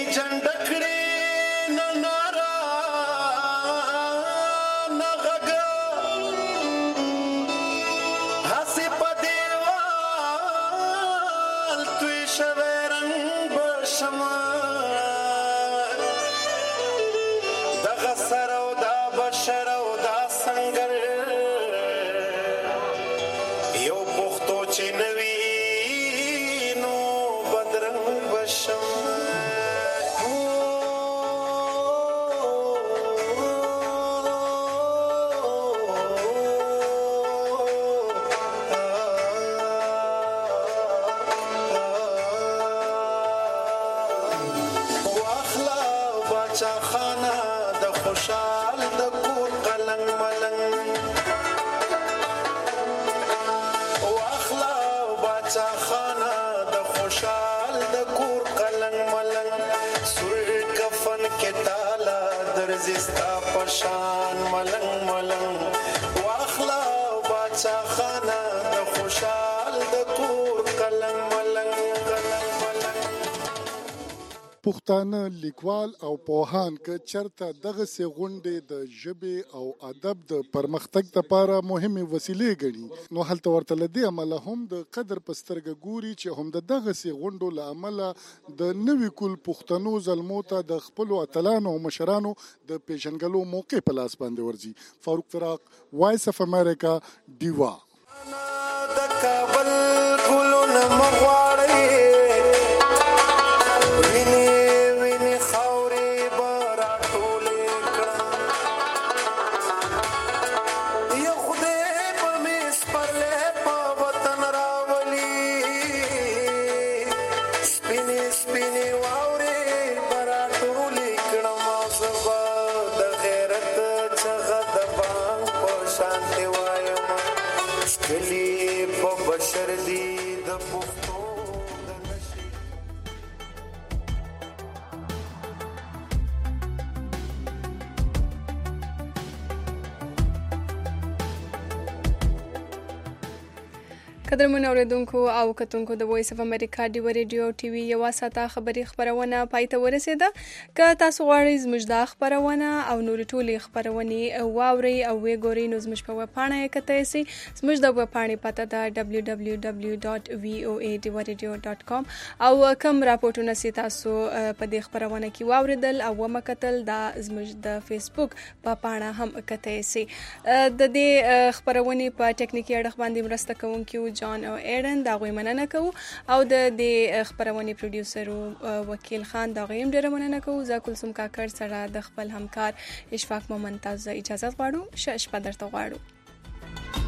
پښتانه لیکوال او پوهان که چرته دغسې غونډې د ژبې او ادب د پرمختګ لپاره مهمې وسیلې ګڼي، نو هلته ورته له دې امله هم د قدر په سترګه ګوري چې هم د دغسې غونډو له امله د نوي کول پښتنو زلمو ته د خپلو اتلانو او مشرانو د پیژنګلو موقع په لاس باندې ورځي. فاروق فراق، وایس اف امریکا، ډیوا. د کابل ګلونه مغواړي قدرمن اوریدونکو او کتونکو د وایس اف امریکا دی ریډیو ټي وي یو ساته خبري خبرونه پایته ورسیده که تاسو غواړئ زموږ د خبرونه او نور ټولي خبرونه واوري او وګورئ نو زموږ په وپاڼه کته سي زموږ د وپاڼې پته ده www.voadradio.com او کوم راپورټونه سي تاسو په دې خبرونه کې واوریدل او ومکتل د زموږ د فیسبوک په پاڼه هم کته سي د دې خبرونه په ټیکنیکي اړه باندې مرسته کوونکی جان او ایرن دا غوي مننه کوو او د دې خبرونه پروډوسر وکیل خان دا غوي ډیره مننه کوو زه کلثوم کاکړ سره د خپل همکار اشفاق مومنتاز اجازه غواړم شپه درته غواړو